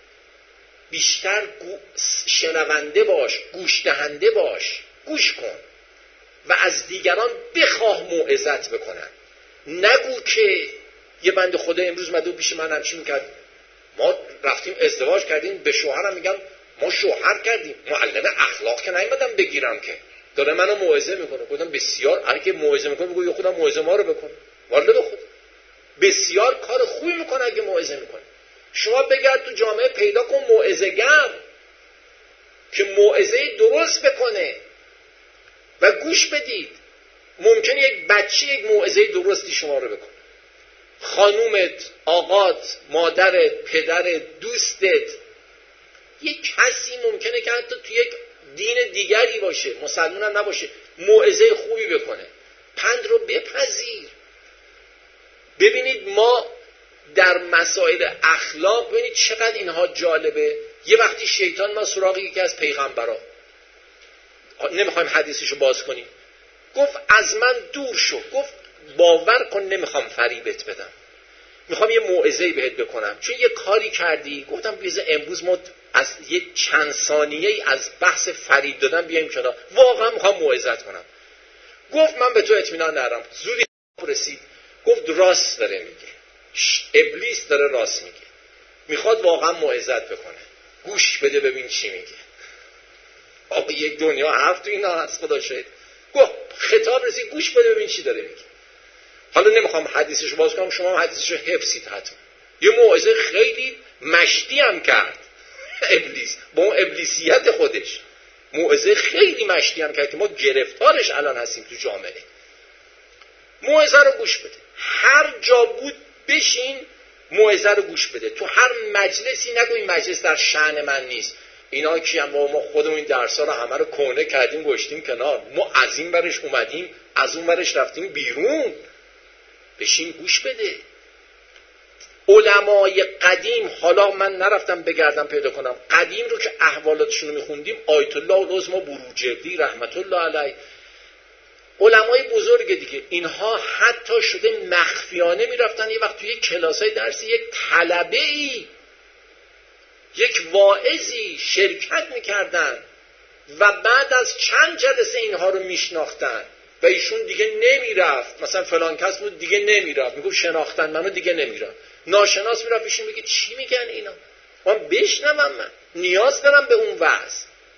بیشتر شنونده باش، گوش دهنده باش، گوش کن و از دیگران بخواه موعظت بکنن. نگو که یه بند خدا امروز مدو پیش من همچین میکرد، ما رفتیم ازدواج کردیم، به شوهرم میگم ما شوهر کردیم، معلم اخلاق که نیومدم بگیرم که داره منو موعظه میکنه. گفتم بسیار، اگه موعظه میکنه بگو یا خدا موعظه ما رو بکن، والله به خود بسیار کار خوبی میکنه اگه موعظه میکنه. شما بگرد تو جامعه پیدا کن موعظه‌گر که موعظه درست بکنه و گوش بدید. ممکنه یک بچه یک موعظه درستی شما رو بکنه. خانومت، آقات، مادرت، پدرت، دوستت، یک کسی ممکنه که حتی تو یک دین دیگری باشه، مسلمان هم نباشه، موعظه خوبی بکنه. پند رو بپذیر. ببینید ما در مسائل اخلاق، ببینید چقدر اینها جالبه. یه وقتی شیطان ما سراغ یکی از پیغمبرا، نمیخوایم حدیثشو باز کنیم، گفت از من دور شو، گفت باور کن نمیخوام فریبت بدم، میخوام یه موعظه‌ای بهت بکنم، چون یه کاری کردی. گفتم بیزه امروز ما از یه چند ثانیه‌ای از بحث فریب دادن بیایم کنار، واقعا میخوام موعظت کنم. گفت من به تو اطمینان ندارم. زودی رسید گفت راست داره میگه، ابلیس داره راست میگه، میخواد واقعا موعظت بکنه، گوش بده ببین چی میگه. آقا یک دنیا حرف تو اینا هست، خدا شاهد. گفت خطاب رسید، گوش بده ببین چی داره میگه. حالا نمیخوام حدیثشو باز کنم، شما هم حدیثشو حفظید حتما. یه موعظه خیلی مشتی هم کرد ابلیس، با اون ابلیسیت خودش موعظه خیلی مشتی هم کرد که ما گرفتارش الان هستیم تو جامعه. موعظه رو گوش بده، هر جا بود بشین موعظه رو گوش بده. تو هر مجلسی نگو این مجلس در شأن من نیست، اینا کی هم، ما خودمون این درس‌ها رو همه رو کهنه کردیم گذاشتیم کنار، ما از این برش اومدیم از اون برش رفتیم بیرون. بشین گوش بده. علمای قدیم، حالا من نرفتم بگردم پیدا کنم، قدیم رو که احوالاتشون رو میخوندیم، آیت الله العظمی بروجردی رحمت الله علیه، علمای بزرگ دیگه، اینها حتی شده مخفیانه میرفتن یه وقت توی یک کلاسای درسی یک طلبه‌ای، یک واعظی شرکت میکردن و بعد از چند جلسه اینها رو میشناختن و ایشون دیگه نمیرفت. مثلا فلان کس بود دیگه نمیرفت، میگفت شناختن منو دیگه نمیرفت، ناشناس میرفت ایشون میگه چی میگن اینا، من بشنوم، من نیاز دارم به اون وعظ.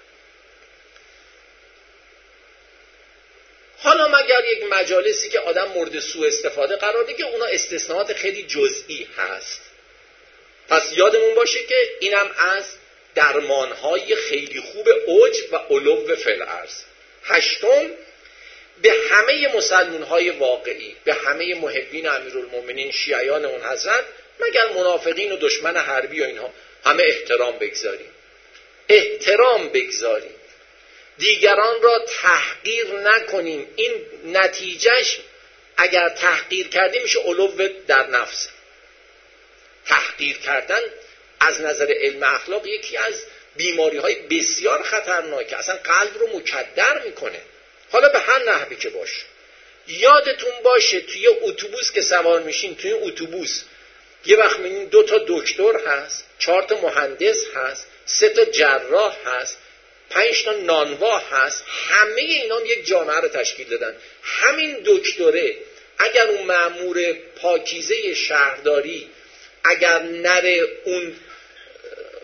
حالا مگر یک مجالسی که آدم مورد سوء استفاده قرار دیگه، اونا استثناءات خیلی جزئی هست. پس یادمون باشه که اینم از درمانهای خیلی خوب عجب و علو فی الارض. هشتم، به همه مسلمانهای واقعی، به همه محبین امیرالمومنین شیعیان اون حضرت، مگر منافقین و دشمن حربی و اینها، همه احترام بگذاریم. احترام بگذاریم، دیگران را تحقیر نکنیم. این نتیجهش اگر تحقیر کردیم میشه علو در نفس. تحقیر کردن از نظر علم اخلاق یکی از بیماری‌های بسیار خطرناکه، اصلا قلب رو مکدر میکنه. حالا به هر نحوی که باشه، یادتون باشه توی اتوبوس که سوار میشین، توی اتوبوس یه وقت میبینین 2 تا دکتر هست، 4 تا مهندس هست، 3 تا جراح هست، 5 تا نانوا هست، همه اینا یک جامعه رو تشکیل دادن. همین دکتره اگر اون مأمور پاکیزه شهرداری اگر نره اون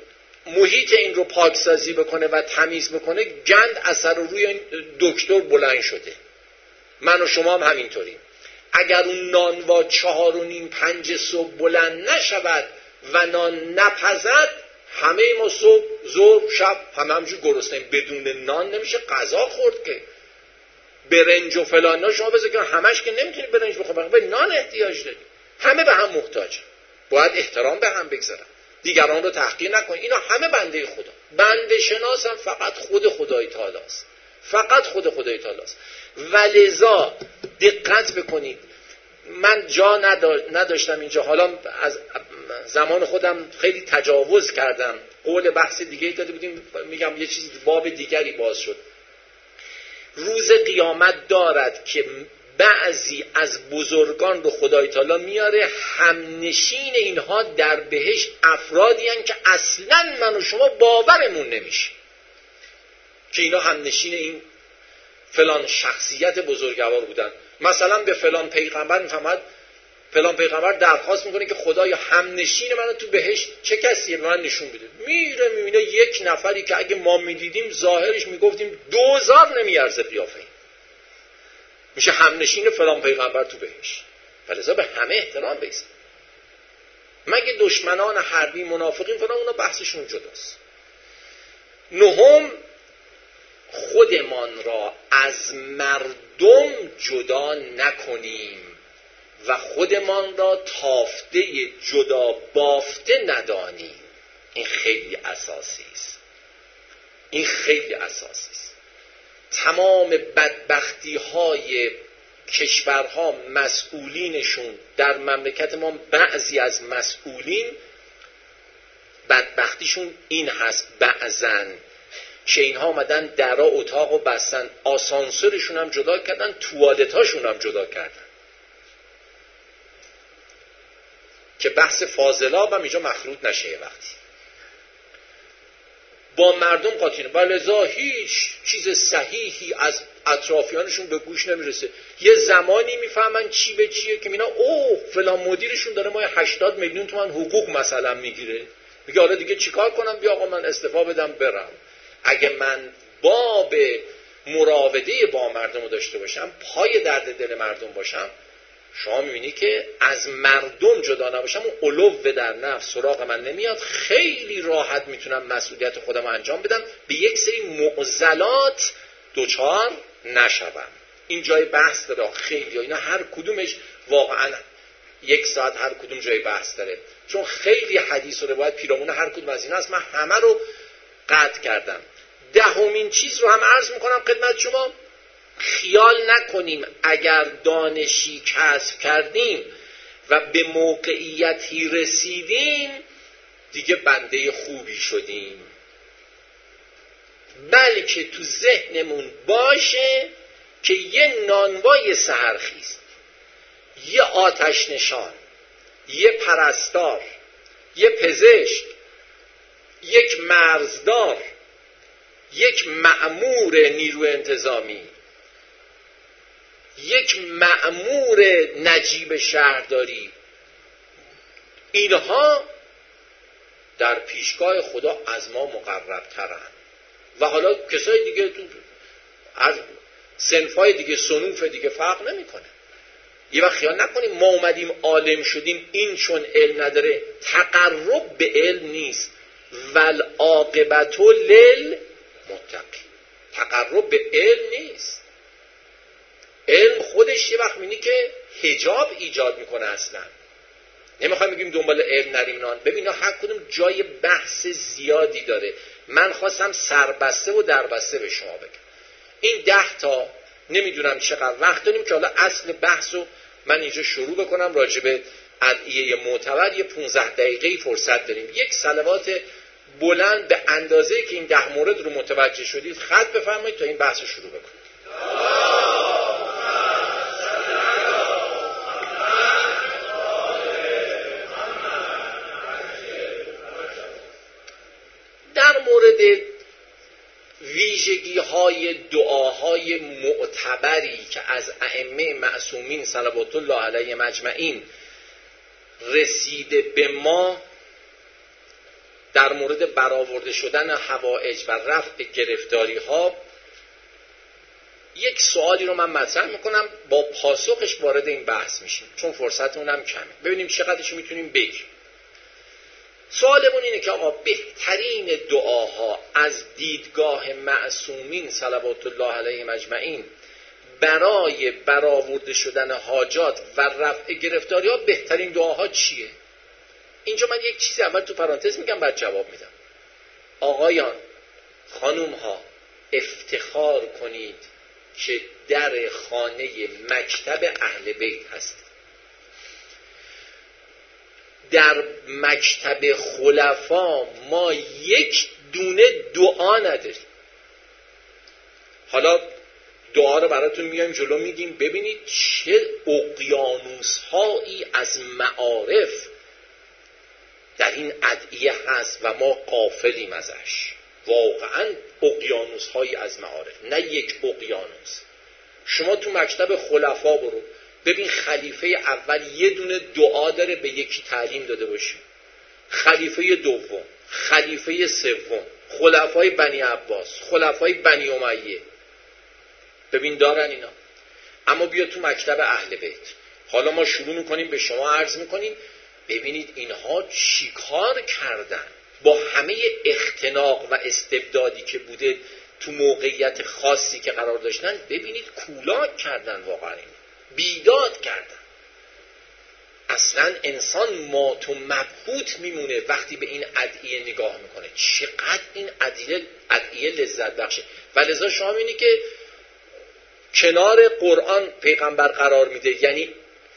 محیط این رو پاکسازی بکنه و تمیز بکنه، گند اثر روی این دکتر بلند شده. من و شما هم همینطوریم. اگر اون نانوا 4:30-5 صبح بلند نشود و نان نپزد، همه ما صبح ظهر شب همینجور گرسنه‌ایم. بدون نان نمیشه غذا خورد که. برنج و فلانا شما بذار که همش که نمیتونی برنج بخوری، به نان احتیاج داری. همه به هم محتاجن. باید احترام به هم بگذارن، دیگران رو تحقیر نکن. اینا همه بنده خدا. بنده شناس هم فقط خود خدای تعالی است. فقط خود خدای تعالی است. ولذا دقت بکنید. من جا نداشتم اینجا، حالا از زمان خودم خیلی تجاوز کردم، قول بحث دیگه داده بودیم، میگم یه چیزی باب دیگری باز شد. روز قیامت دارد که بعضی از بزرگان رو خدای تعالی میاره همنشین اینها در بهشت، افرادی هستند که اصلا من و شما باورمون نمیشه که اینا همنشین این فلان شخصیت بزرگوار بودن. مثلا به فلان پیغمبر میفهمد، فلان پیغمبر درخواست میکنه که خدایا همنشین منو تو بهشت چه کسیه به من نشون بده. میره میبینه یک نفری که اگه ما میدیدیم ظاهرش میگفتیم 2000 نمیارزه قیافه، میشه همنشین فلان پیغمبر تو بهشت. فلذا به همه احترام بگذار. مگه دشمنان حربی منافقین فلان، اونا بحثشون جداست. نهم، خودمان را از مردم جدا نکنیم و خودمان را تافته جدا بافته ندانیم. این خیلی اساسی است. این خیلی اساسی است. تمام بدبختی های کشورها مسئولینشون، در مملکت ما بعضی از مسئولین بدبختیشون این هست بعضن که اینها آمدن درا اتاق و بستن، آسانسورشون هم جدا کردن، توالتاشون هم جدا کردن، که بحث فاضلاب هم اینجا مخلوط نشه. وقتی با مردم قاطی، ولذا هیچ چیز صحیحی از اطرافیانشون به گوش نمیرسه. یه زمانی میفهمن چی به چیه که مینا اوه فلان مدیرشون داره ما 80 میلیون تومان حقوق مثلا میگیره، میگه حالا دیگه چیکار کنم، بیا آقا من استعفا بدم برم. اگه من باب مراوده با مردم رو داشته باشم، پای درد دل مردم باشم، شما میبینی که از مردم جدا نباشم، اون علو در نفس سراغ من نمیاد، خیلی راحت میتونم مسئولیت خودم رو انجام بدم، به یک سری معضلات دوچار نشوم. این جای بحث داره خیلی، اینا هر کدومش واقعا 1 ساعت هر کدوم جای بحث داره، چون خیلی حدیث و روایت پیرامون هر کدوم از اینا هست. من همه رو قطع کردم. 10مین چیز رو هم عرض میکنم خدمت شما، خیال نکنیم اگر دانشی کسب کردیم و به موقعیتی رسیدیم دیگه بنده خوبی شدیم، بلکه تو ذهنمون باشه که یه نانوای سحرخیز، یه آتش نشان، یه پرستار، یه پزشک، یک مرزدار، یک مأمور نیروی انتظامی، یک مأمور نجیب شهرداری، اینها در پیشگاه خدا از ما مقرب‌ترن. و حالا کسای دیگه تو از صنفای دیگه، صنوف دیگه فرق نمیکنه. یه وقت خیال نکنیم ما اومدیم عالم شدیم این چون علم نداره، تقرب به علم نیست. والعاقبت للمتقین، تقرب به علم نیست. علم خودش یه وقت می‌بینی که حجاب ایجاد میکنه. اصلا نمیخوایم بگیم دنبال علم نریم نان. ببین هر کدوم جای بحث زیادی داره. من خواستم سربسته و دربسته به شما بگم. این 10 تا نمیدونم چقدر وقت داریم که حالا اصل بحث رو من اینجا شروع بکنم. راجع به ادعیه معتبر یه 15 دقیقه‌ای فرصت داریم. یک صلوات بلند به اندازه‌ای که این 10 مورد رو متوجه شدید خط بفرمایید تا این بحث رو شروع بکنیم. در مورد ویژگی‌های دعاهای معتبری که از ائمه معصومین صلوات الله علیهم اجمعین رسیده به ما در مورد برآورده شدن حوائج و رفع گرفتاری ها یک سوالی رو من مطرح میکنم، با پاسخش وارد این بحث میشیم چون فرصتمون هم کمه، ببینیم چقدرش میتونیم بگیم. سوالمون اینه که آقا بهترین دعاها از دیدگاه معصومین صلوات الله علیهم اجمعین برای برآورده شدن حاجات و رفع گرفتاری ها بهترین دعاها چیه؟ اینجا من یک چیزی اول تو پرانتز میگم بعد جواب میدم. آقایان، خانوم ها، افتخار کنید که در خانه مکتب اهل بیت هست. در مکتب خلفا ما یک دونه دعا نداریم. حالا دعا رو براتون میایم جلو میگیم، ببینید چه اقیانوس هایی از معارف در این ادعیه هست و ما غافلیم ازش. واقعا اقیانوس هایی از معارف، نه یک اقیانوس. شما تو مکتب خلفا برو ببین، خلیفه اول یه دونه دعا داره به یکی تعلیم داده باشه، خلیفه دوم، خلیفه سوم، خلفای بنی عباس، خلفای بنی امیه، ببین دارن اینا. اما بیا تو مکتب اهل بیت، حالا ما شروع میکنیم به شما عرض میکنیم ببینید اینها چی کار کردن با همه اختناق و استبدادی که بوده تو موقعیت خاصی که قرار داشتن. ببینید کولاک کردن، واقعا بیداد کردن. اصلا انسان مات و مبهوت میمونه وقتی به این ادعیه نگاه میکنه، چقدر این ادعیه لذت بخشه. و لذا شما میبینی که کنار قرآن پیغمبر قرار میده، یعنی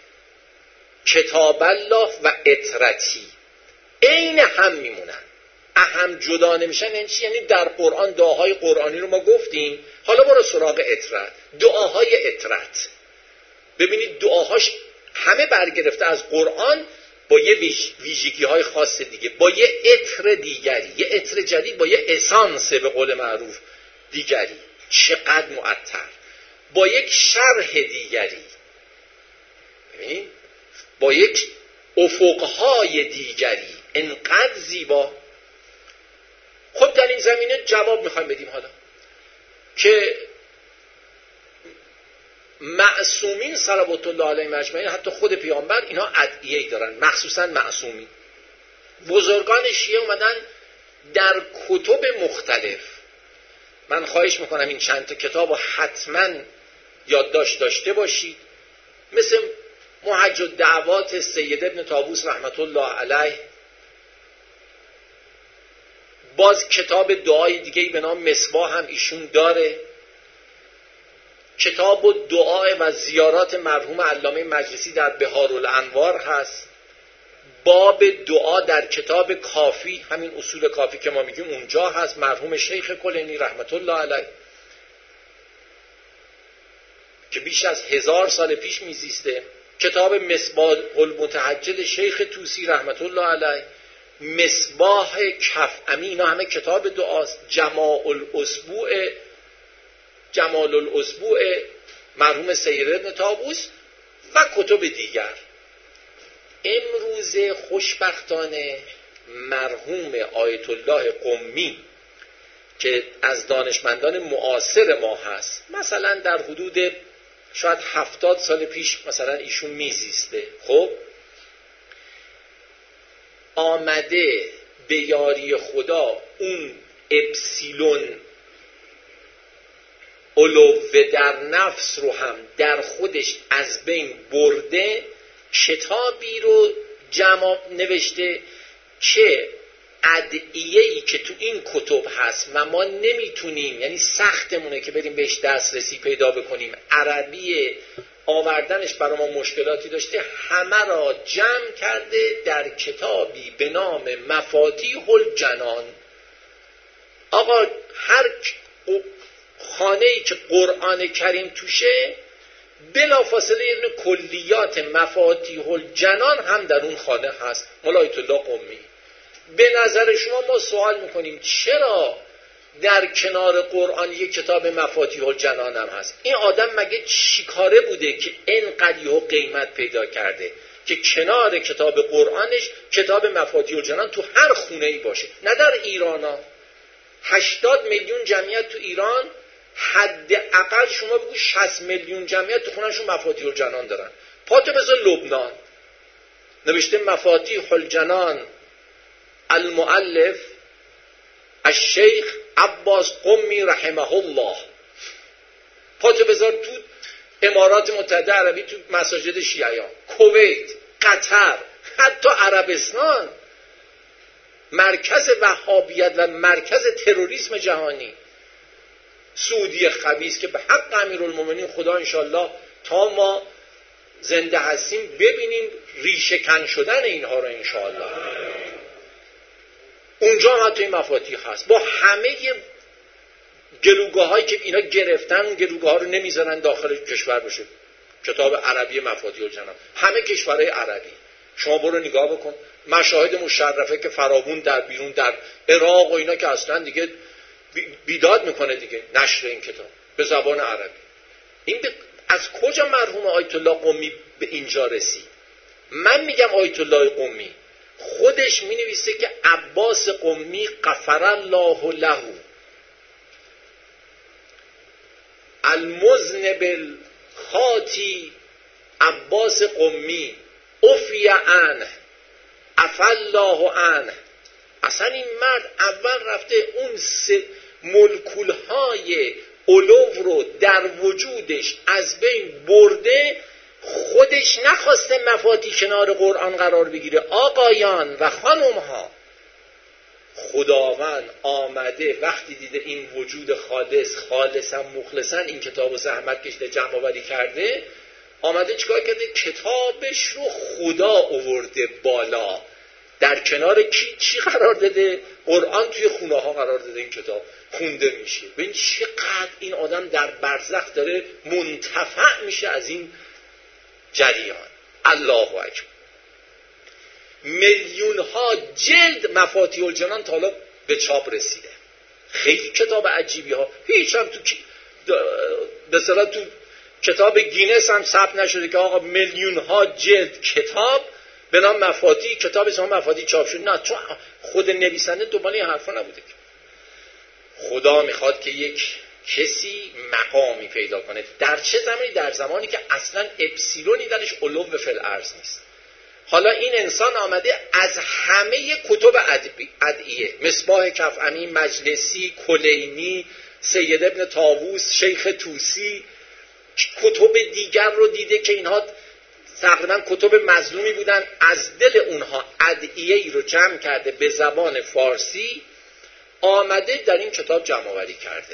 کتاب الله و اطرتی عین هم میمونن، اهم جدا نمیشن. یعنی چی؟ یعنی در قرآن دعاهای قرآنی رو ما گفتیم، حالا برو سراغ اطرت، دعاهای اطرت. ببینید دعاهاش همه برگرفته از قرآن با یه ویژگی های خاص دیگه، با یه عطر دیگری، یه عطر جدید، با یه اسانس به قول معروف دیگری، چقدر معطر، با یک شرح دیگری، ببینید با یک افقهای دیگری، انقدر زیبا. خب در این زمینه جواب میخوایم بدیم حالا که معصومین صلوات الله علیهم اجمعین، حتی خود پیامبر، اینا ادعیه‌ای دارن، مخصوصا معصومین. بزرگان شیعه اومدن در کتب مختلف، من خواهش میکنم این چند تا کتاب رو حتما یادداشت داشته باشید، مثل محج الدعوات سید ابن طاووس رحمت الله علیه، باز کتاب دعای دیگه‌ای به نام مصباح هم ایشون داره، کتاب و دعای و زیارات مرحوم علامه مجلسی در بهارالانوار هست، باب دعا در کتاب کافی، همین اصول کافی که ما میگیم اونجا هست، مرحوم شیخ کلینی رحمت الله علیه که بیش از 1000 سال پیش میزیسته، کتاب مصباح المتحجل شیخ طوسی رحمت الله علیه، مصباح کفعمی، اینا همه کتاب دعاست، جمال الاسبوع مرحوم سید ابن طاووس و کتب دیگر. امروز خوشبختانه مرحوم آیت الله قمی که از دانشمندان معاصر ما هست، مثلا در حدود شاید 70 سال پیش مثلا ایشون میزیسته، خب آمده به یاری خدا اون اپسیلون علوه در نفس رو هم در خودش از بین برده، کتابی رو جمع نوشته که ادعیه‌ای که تو این کتب هست و ما نمیتونیم، یعنی سختمونه که بریم بهش دسترسی پیدا بکنیم، عربی آوردنش برای ما مشکلاتی داشته، همه را جمع کرده در کتابی به نام مفاتیح الجنان. آقا هر خانه‌ای که قرآن کریم توشه بلافاصله این کلیات مفاتیح الجنان هم در اون خانه هست، آیت الله قمی. به نظر شما ما سوال میکنیم چرا در کنار قرآن یک کتاب مفاتیح الجنان هم هست؟ این آدم مگه چیکاره بوده که اینقدر قیمت پیدا کرده؟ که کنار کتاب قرآنش کتاب مفاتیح الجنان تو هر خونه‌ای باشه. نه در ایران 80 میلیون جمعیت تو ایران، حداقل شما بگو 60 میلیون جمعیت تو خونه‌شون مفاتیح الجنان دارن. پاتو بذار لبنان، نوشته مفاتیح الجنان المؤلف الشیخ عباس قمی رحمه الله. پاتو بذار تو امارات متحده عربی، تو مساجد شیعیان، کویت، قطر، حتی عربستان، مرکز وهابیت و مرکز تروریسم جهانی. سعودی خبیث که به حق امیرالمومنین خدا انشالله تا ما زنده هستیم ببینیم ریشه کن شدن اینها رو انشالله. اونجا هم حتی این مفاتیح هست با همه گلوگاه هایی که اینا گرفتن، گلوگاه ها رو نمیذارن داخل کشور بشه. کتاب عربی مفاتیح الجنان همه کشورهای عربی، شما برو نگاه بکن، مشاهد مشرفه که فراوون در بیرون، در عراق و اینا که اصلا دیگه بیداد میکنه دیگه نشر این کتاب به زبان عربی. این از کجا مرحوم آیت الله قمی به اینجا رسید؟ من میگم آیت الله قمی خودش مینویسه که عباس قمی غفر الله له المذنب الخاطی عباس قمی عفی عنه عفی الله عنه. اصلا این مرد اول رفته اون ملکولهای علو رو در وجودش از بین برده، خودش نخواسته مفاتیح کنار قرآن قرار بگیره. آقایان و خانمها، خداوند آمده وقتی دیده این وجود خالصا مخلصا این کتاب و زحمت کشیده جمع آوری کرده، آمده چیکار کرده؟ کتابش رو خدا آورده بالا، در کنار چی قرار داده؟ قرآن توی خونه ها قرار داده، این کتاب خونده میشه. ببین چقدر این آدم در برزخ داره منتفع میشه از این جریان. الله اکبر. میلیون ها جلد مفاتیح الجنان تا حالا به چاپ رسیده. خیلی کتاب عجیبی ها، هیچ هم تو به اصطلاح تو کتاب گینس هم ثبت نشده که آقا میلیون ها جلد کتاب به نام مفاتیح، کتاب اسم مفاتیح چاپ شد. نه، چون خود نویسنده دنبال این حرفا نبوده. خدا میخواد که یک کسی مقامی پیدا کنه. در چه زمانی؟ در زمانی که اصلا اپسیلونی درش علو فی الارض نیست. حالا این انسان آمده از همه کتب ادعیه، مصباح کفعمی، مجلسی، کلینی، سید ابن طاووس، شیخ توسی، کتب دیگر رو دیده که اینها تقریبا کتب مظلومی بودن، از دل اونها ادعیه‌ای رو جمع کرده به زبان فارسی، آمده در این کتاب جمع آوری کرده،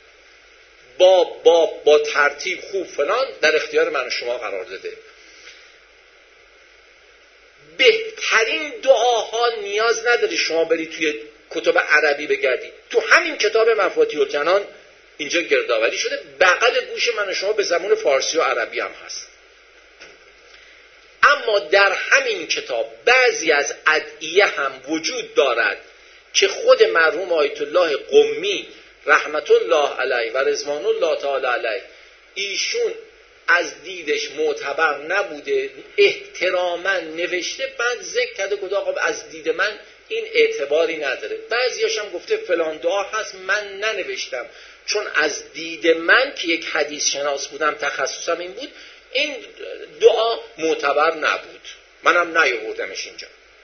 با ترتیب خوب فلان در اختیار من و شما قرار داده. بهترین دعاها نیاز نداری شما بری توی کتب عربی بگردی، تو همین کتاب مفاتیح الجنان اینجا گردآوری شده، بغل گوش من و شما به زبان فارسی و عربی هم هست. اما در همین کتاب بعضی از ادعیه هم وجود دارد که خود مرحوم آیت الله قمی رحمت الله علیه و رضوان الله تعالی علیه ایشون از دیدش معتبر نبوده، احتراما نوشته، بعد ذکر کرده گفته آقا از دید من این اعتباری نداره. بعضیاش هم گفته فلان دعا هست من ننوشتم چون از دید من که یک حدیث شناس بودم تخصصم این بود، این دعا معتبر نبود، منم نیاوردمش اینجا.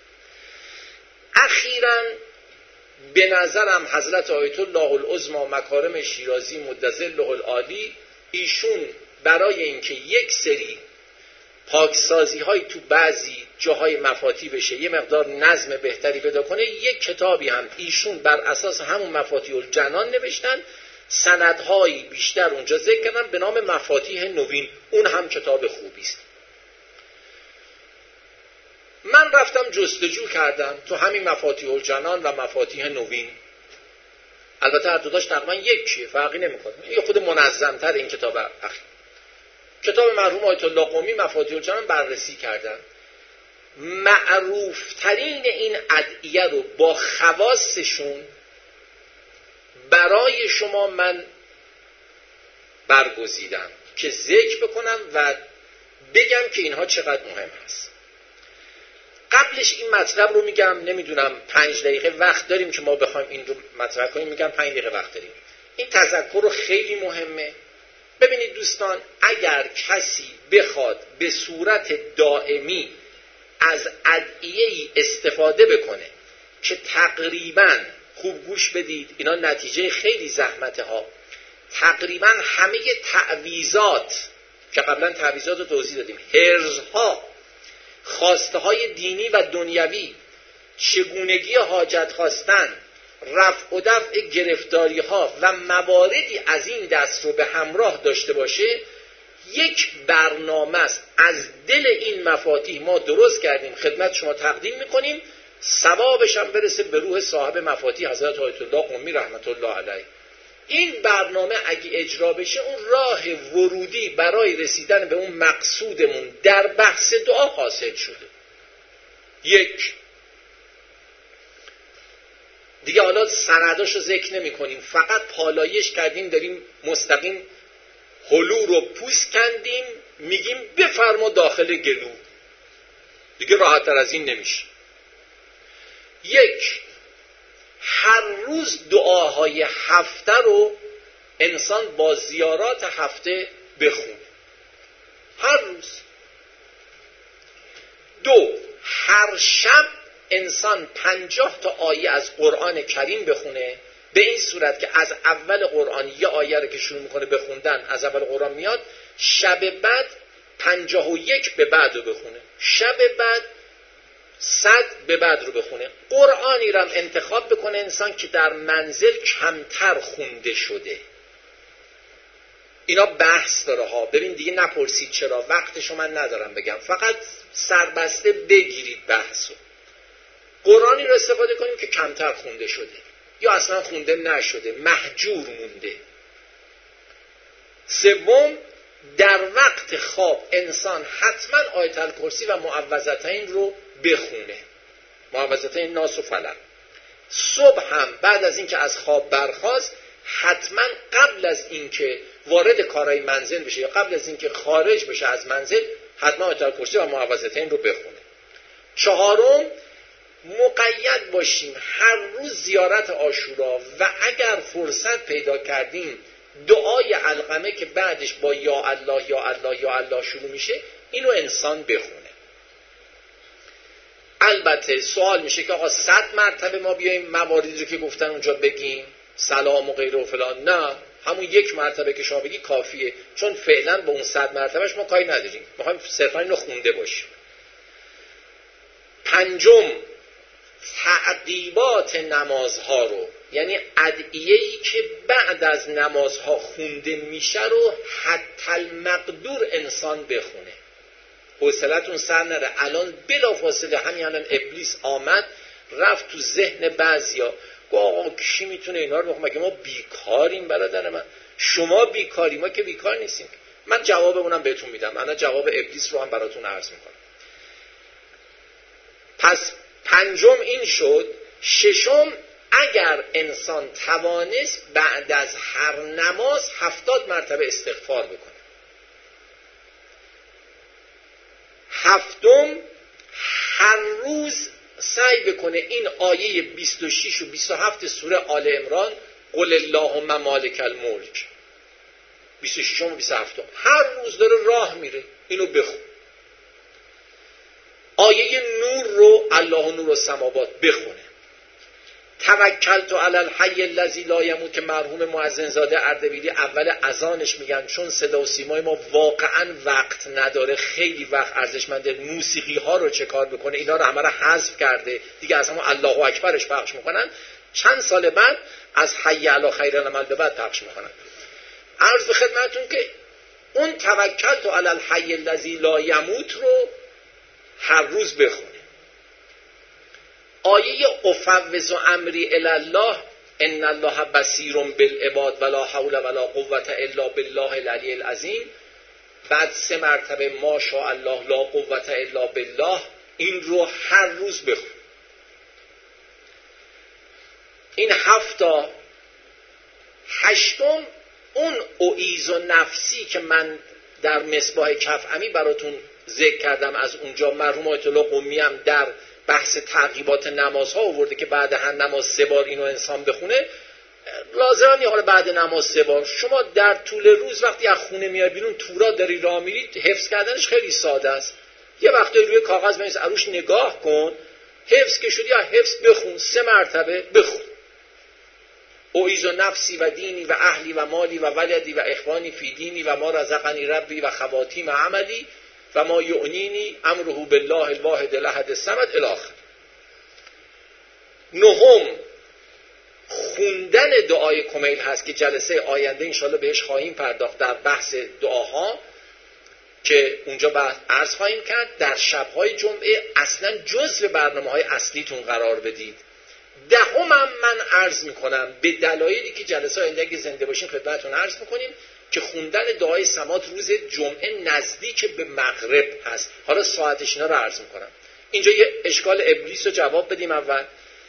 اخیراً به نظرم حضرت آیت الله العظمی مکارم شیرازی مدظله العالی ایشون برای اینکه یک سری پاکسازی های تو بعضی جاهای مفاتیح بشه، یه مقدار نظم بهتری پیدا کنه، یک کتابی هم ایشون بر اساس همون مفاتیح الجنان نوشتن، سندهایی بیشتر اونجا ذکر کردن به نام مفاتیح نوین. اون هم کتاب خوبی است. من رفتم جستجو کردم تو همین مفاتیح الجنان و مفاتیح نوین، البته هر دوتاش تقریبا یکیه، فرقی نمیکنه، یه خود منظم‌تر این کتاب اخیر. کتاب مرحوم آیت الله قمی مفاتیح الجنان بررسی کردم، معروف ترین این ادعیه رو با خواصشون برای شما من برگزیدم که ذکر بکنم و بگم که اینها چقدر مهم هست. قبلش این مطلب رو میگم، نمیدونم 5 دقیقه وقت داریم که ما بخوایم این رو مطرح کنیم، میگم 5 دقیقه وقت داریم. این تذکر رو خیلی مهمه. ببینید دوستان، اگر کسی بخواد به صورت دائمی از ادعیه‌ای استفاده بکنه که تقریباً، خوب گوش بدید، اینا نتیجه خیلی زحمته ها، تقریباً همه تعویضات که قبلا تعویضات رو توضیح دادیم، حرزها، خواسته های دینی و دنیوی، چگونگی حاجت خواستن، رفع و دفع گرفتاری ها و مواردی از این دست رو به همراه داشته باشه، یک برنامه است از دل این مفاتیح ما درست کردیم، خدمت شما تقدیم میکنیم، ثوابش هم برسه به روح صاحب مفاتیح حضرت آیت الله قمی رحمت الله علیه. این برنامه اگه اجرا بشه، اون راه ورودی برای رسیدن به اون مقصودمون در بحث دعا حاصل شده. یک دیگه حالا سنداشو ذکر نمی کنیم، فقط پالایش کردیم، داریم مستقیم هلو رو پوست کندیم، میگیم بفرما داخل گلو، دیگه راحت‌تر از این نمیشه. یک، هر روز دعاهای هفته رو انسان با زیارات هفته بخونه، هر روز. دو، هر شب انسان 50 تا آیه از قرآن کریم بخونه، به این صورت که از اول قرآن یه آیه رو که شروع میکنه بخوندن، از اول قرآن میاد، شب بعد 51 به بعد رو بخونه، شب بعد 100 به بعد رو بخونه. قرآنی رو هم انتخاب بکنه انسان که در منزل کمتر خونده شده. اینا بحث داره ها، ببین دیگه نپرسید چرا، وقتشو من ندارم بگم، فقط سربسته بگیرید بحثو. قرآنی رو استفاده کنیم که کمتر خونده شده یا اصلا خونده نشده، مهجور مونده. سوم، در وقت خواب انسان حتما آیت الکرسی و معوذتین رو بخونه، معوذتین ناس و فلق. صبح هم بعد از اینکه از خواب برخاست، حتما قبل از اینکه وارد کارهای منزل بشه یا قبل از اینکه خارج بشه از منزل، حتما آیت الکرسی و معوذتین رو بخونه. چهارم، مقید باشیم هر روز زیارت عاشورا و اگر فرصت پیدا کردیم دعای علقمه که بعدش با یا الله یا الله یا الله شروع میشه، اینو انسان بخونه. البته سوال میشه که آقا 100 مرتبه ما بیایم مواردی رو که گفتن اونجا بگیم، سلام و غیره و فلان؟ نه، همون 1 مرتبه که شما بگی کافیه، چون فعلا با اون 100 مرتبهش ما کاری نداریم، میخوایم صرفا اینو خونده باشیم. پنجم، تعقیبات نمازها رو، یعنی ادعیه‌ای که بعد از نمازها خونده میشه رو حتی المقدور انسان بخونه. حوصلتون سر نره، الان بلافاصله همین الان ابلیس آمد رفت تو ذهن بعضیا، گفت آقا کی میتونه اینا رو بخونه؟ مگه ما بیکاریم برادر من؟ شما بیکاری، ما که بیکار نیستیم. من جواب اونم بهتون میدم، انا جواب ابلیس رو هم براتون عرض میکنم. پس پنجم این شد. ششم، اگر انسان توانست بعد از هر نماز 70 مرتبه استغفار بکنه. هفتم، هر روز سعی بکنه این آیه 26 و 27 سوره آل عمران، قل اللهم مالک الملک، 26 و 27 هر روز داره راه میره اینو بخون. آیه نور رو، الله نور السماوات، بخونه. توکلت علی الحی الذی لا یموت که مرحوم مؤذن زاده اردبیلی اول اذانش میگن، چون صدا و سیمای ما واقعا وقت نداره، خیلی وقت ارزشمنده، موسیقی ها رو چه کار بکنه، اینا رو همه رو حذف کرده دیگه، از همون الله اکبرش پخش میکنن، چند سال بعد از حی علی خیر العمل به بعد پخش میکنن. عرض به خدمتتون که اون توکلت علی الحی الذی لا یموت رو هر روز بخونه. آیه افوض امری الی الله ان الله بصیر بالعباد ولا حول ولا قوة الا بالله العلی العظیم، بعد 3 مرتبه ما شاء الله لا قوة الا بالله، این رو هر روز بخون. این 7 تا. هشتم، اون اعیذ نفسی که من در مصباح کفعمی براتون ذکر کردم از اونجا، مرحوم آیت الله قمی هم در بحث تعقیبات نمازها آورده که بعد هر نماز 3 بار اینو انسان بخونه. لازم نیست حالا بعد نماز 3 بار، شما در طول روز وقتی از خونه میای بیرون تورا داری راه میرید، حفظ کردنش خیلی ساده است. یه وقتی روی کاغذ بنویس، عروش نگاه کن، حفظ که شدی از حفظ بخون، 3 مرتبه بخون. اوعیز و نفسی و دینی و اهلی و مالی و ولدی و اخوانی فی دینی و ما رزقنی ربی و خواتیم عملی و ما یعنینی امره بالله الواحد الاحد الصمد الی آخر. 9 خوندن دعای کمیل هست که جلسه آینده انشالله بهش خواهیم پرداخت در بحث دعاها که اونجا بعد عرض خواهیم کرد. در شبهای جمعه اصلا جزء برنامه‌های اصلیتون قرار بدید. 10 من عرض میکنم به دلایلی که جلسه آینده اگه زنده باشیم خدمتتون عرض میکنیم که خوندن دعای سماعت روز جمعه نزدیک به مغرب هست. حالا ساعتش اینا رو عرض میکنم. اینجا یه اشکال ابلیس رو جواب بدیم. اول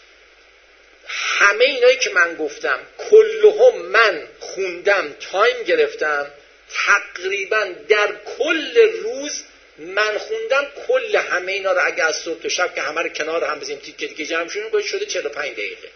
همه اینایی که من گفتم کلهم من خوندم، تایم گرفتم، تقریبا در کل روز من خوندم کل همه اینا رو اگه از صبح تا شب که همه رو کنار هم بزنیم تیکه تیکه جمع شدیم باید شده 45 دقیقه.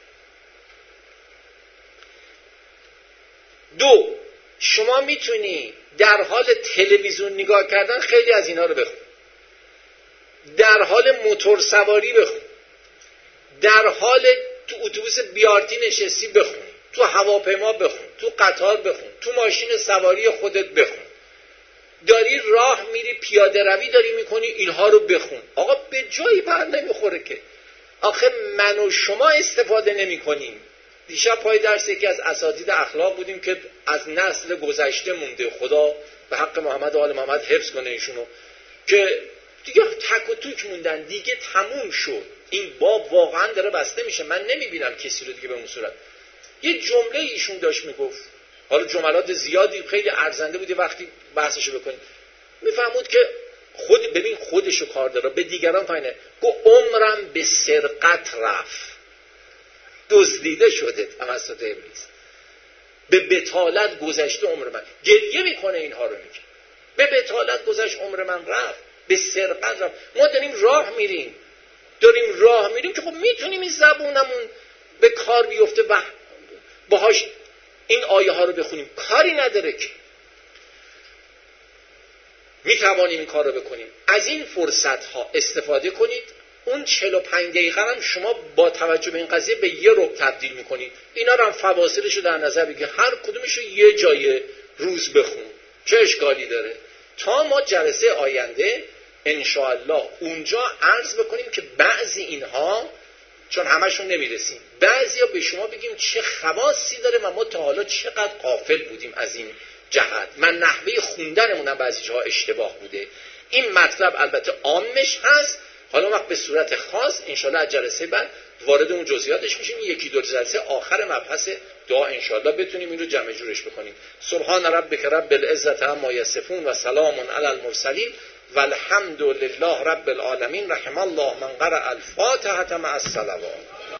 2 شما میتونی در حال تلویزیون نگاه کردن خیلی از اینا رو بخون، در حال موتور سواری بخون، در حال تو اتوبوس بیارتی نشستی بخون، تو هواپیما بخون، تو قطار بخون، تو ماشین سواری خودت بخون، داری راه میری پیاده روی داری میکنی اینها رو بخون. آقا به جایی بر نمیخوره که. آخه من و شما استفاده نمی کنیم. دیشب پای درس یکی از اساتید اخلاق بودیم که از نسل گذشته مونده، خدا به حق محمد و آل محمد حفظ کنه ایشونو، که دیگه تک و توک موندن، دیگه تموم شد، این باب واقعا داره بسته میشه. من نمیبینم کسی رو دیگه به اون صورت. یه جمله ایشون داشت میگفت، حالا جملات زیادی خیلی ارزنده بودی وقتی بحثشو بکنیم، میفهمود که ببین خودشو کار داره به دیگران پایینه. گو عمرم به سرقت رفت، دزدیده شده توسط ابلیس، به بتالت گذشته عمر من. گریه میکنه اینها رو میگه، به بتالت گذشت عمر من رفت، به سرقت رفت. ما داریم راه میریم که خب میتونیم این زبونمون به کار بیفته و باهاش این آیه ها رو بخونیم، کاری نداره که میتوانیم این کار رو بکنیم. از این فرصت ها استفاده کنید. اون 45 دقیقه هم شما با توجه به این قضیه به 1 ربع تبدیل میکنید. اینا رو هم فواصلش رو در نظر بگیر، هر کدومش رو یه جای روز بخون، چه اشکالی داره، تا ما جلسه آینده انشاءالله اونجا عرض بکنیم که بعضی اینها چون همشون نمیرسیم، بعضیا به شما بگیم چه خواصی داره و ما تا حالا چقدر غافل بودیم از این جهت. من نحوه خوندنمونم بعضی جاها اشتباه بوده. این مطلب البته عامش هست، حالا وقت به صورت خاص انشالله از جلسه بعد وارد اون جزئیاتش میشیم. 1-2 جلسه آخر مبحث دعا انشالله بتونیم این رو جمع جورش بکنیم. سبحان ربک رب العزة عما یصفون و سلام علی المرسلین و الحمد لله رب العالمین. رحم الله من قرأ الفاتحة مع الصلوات.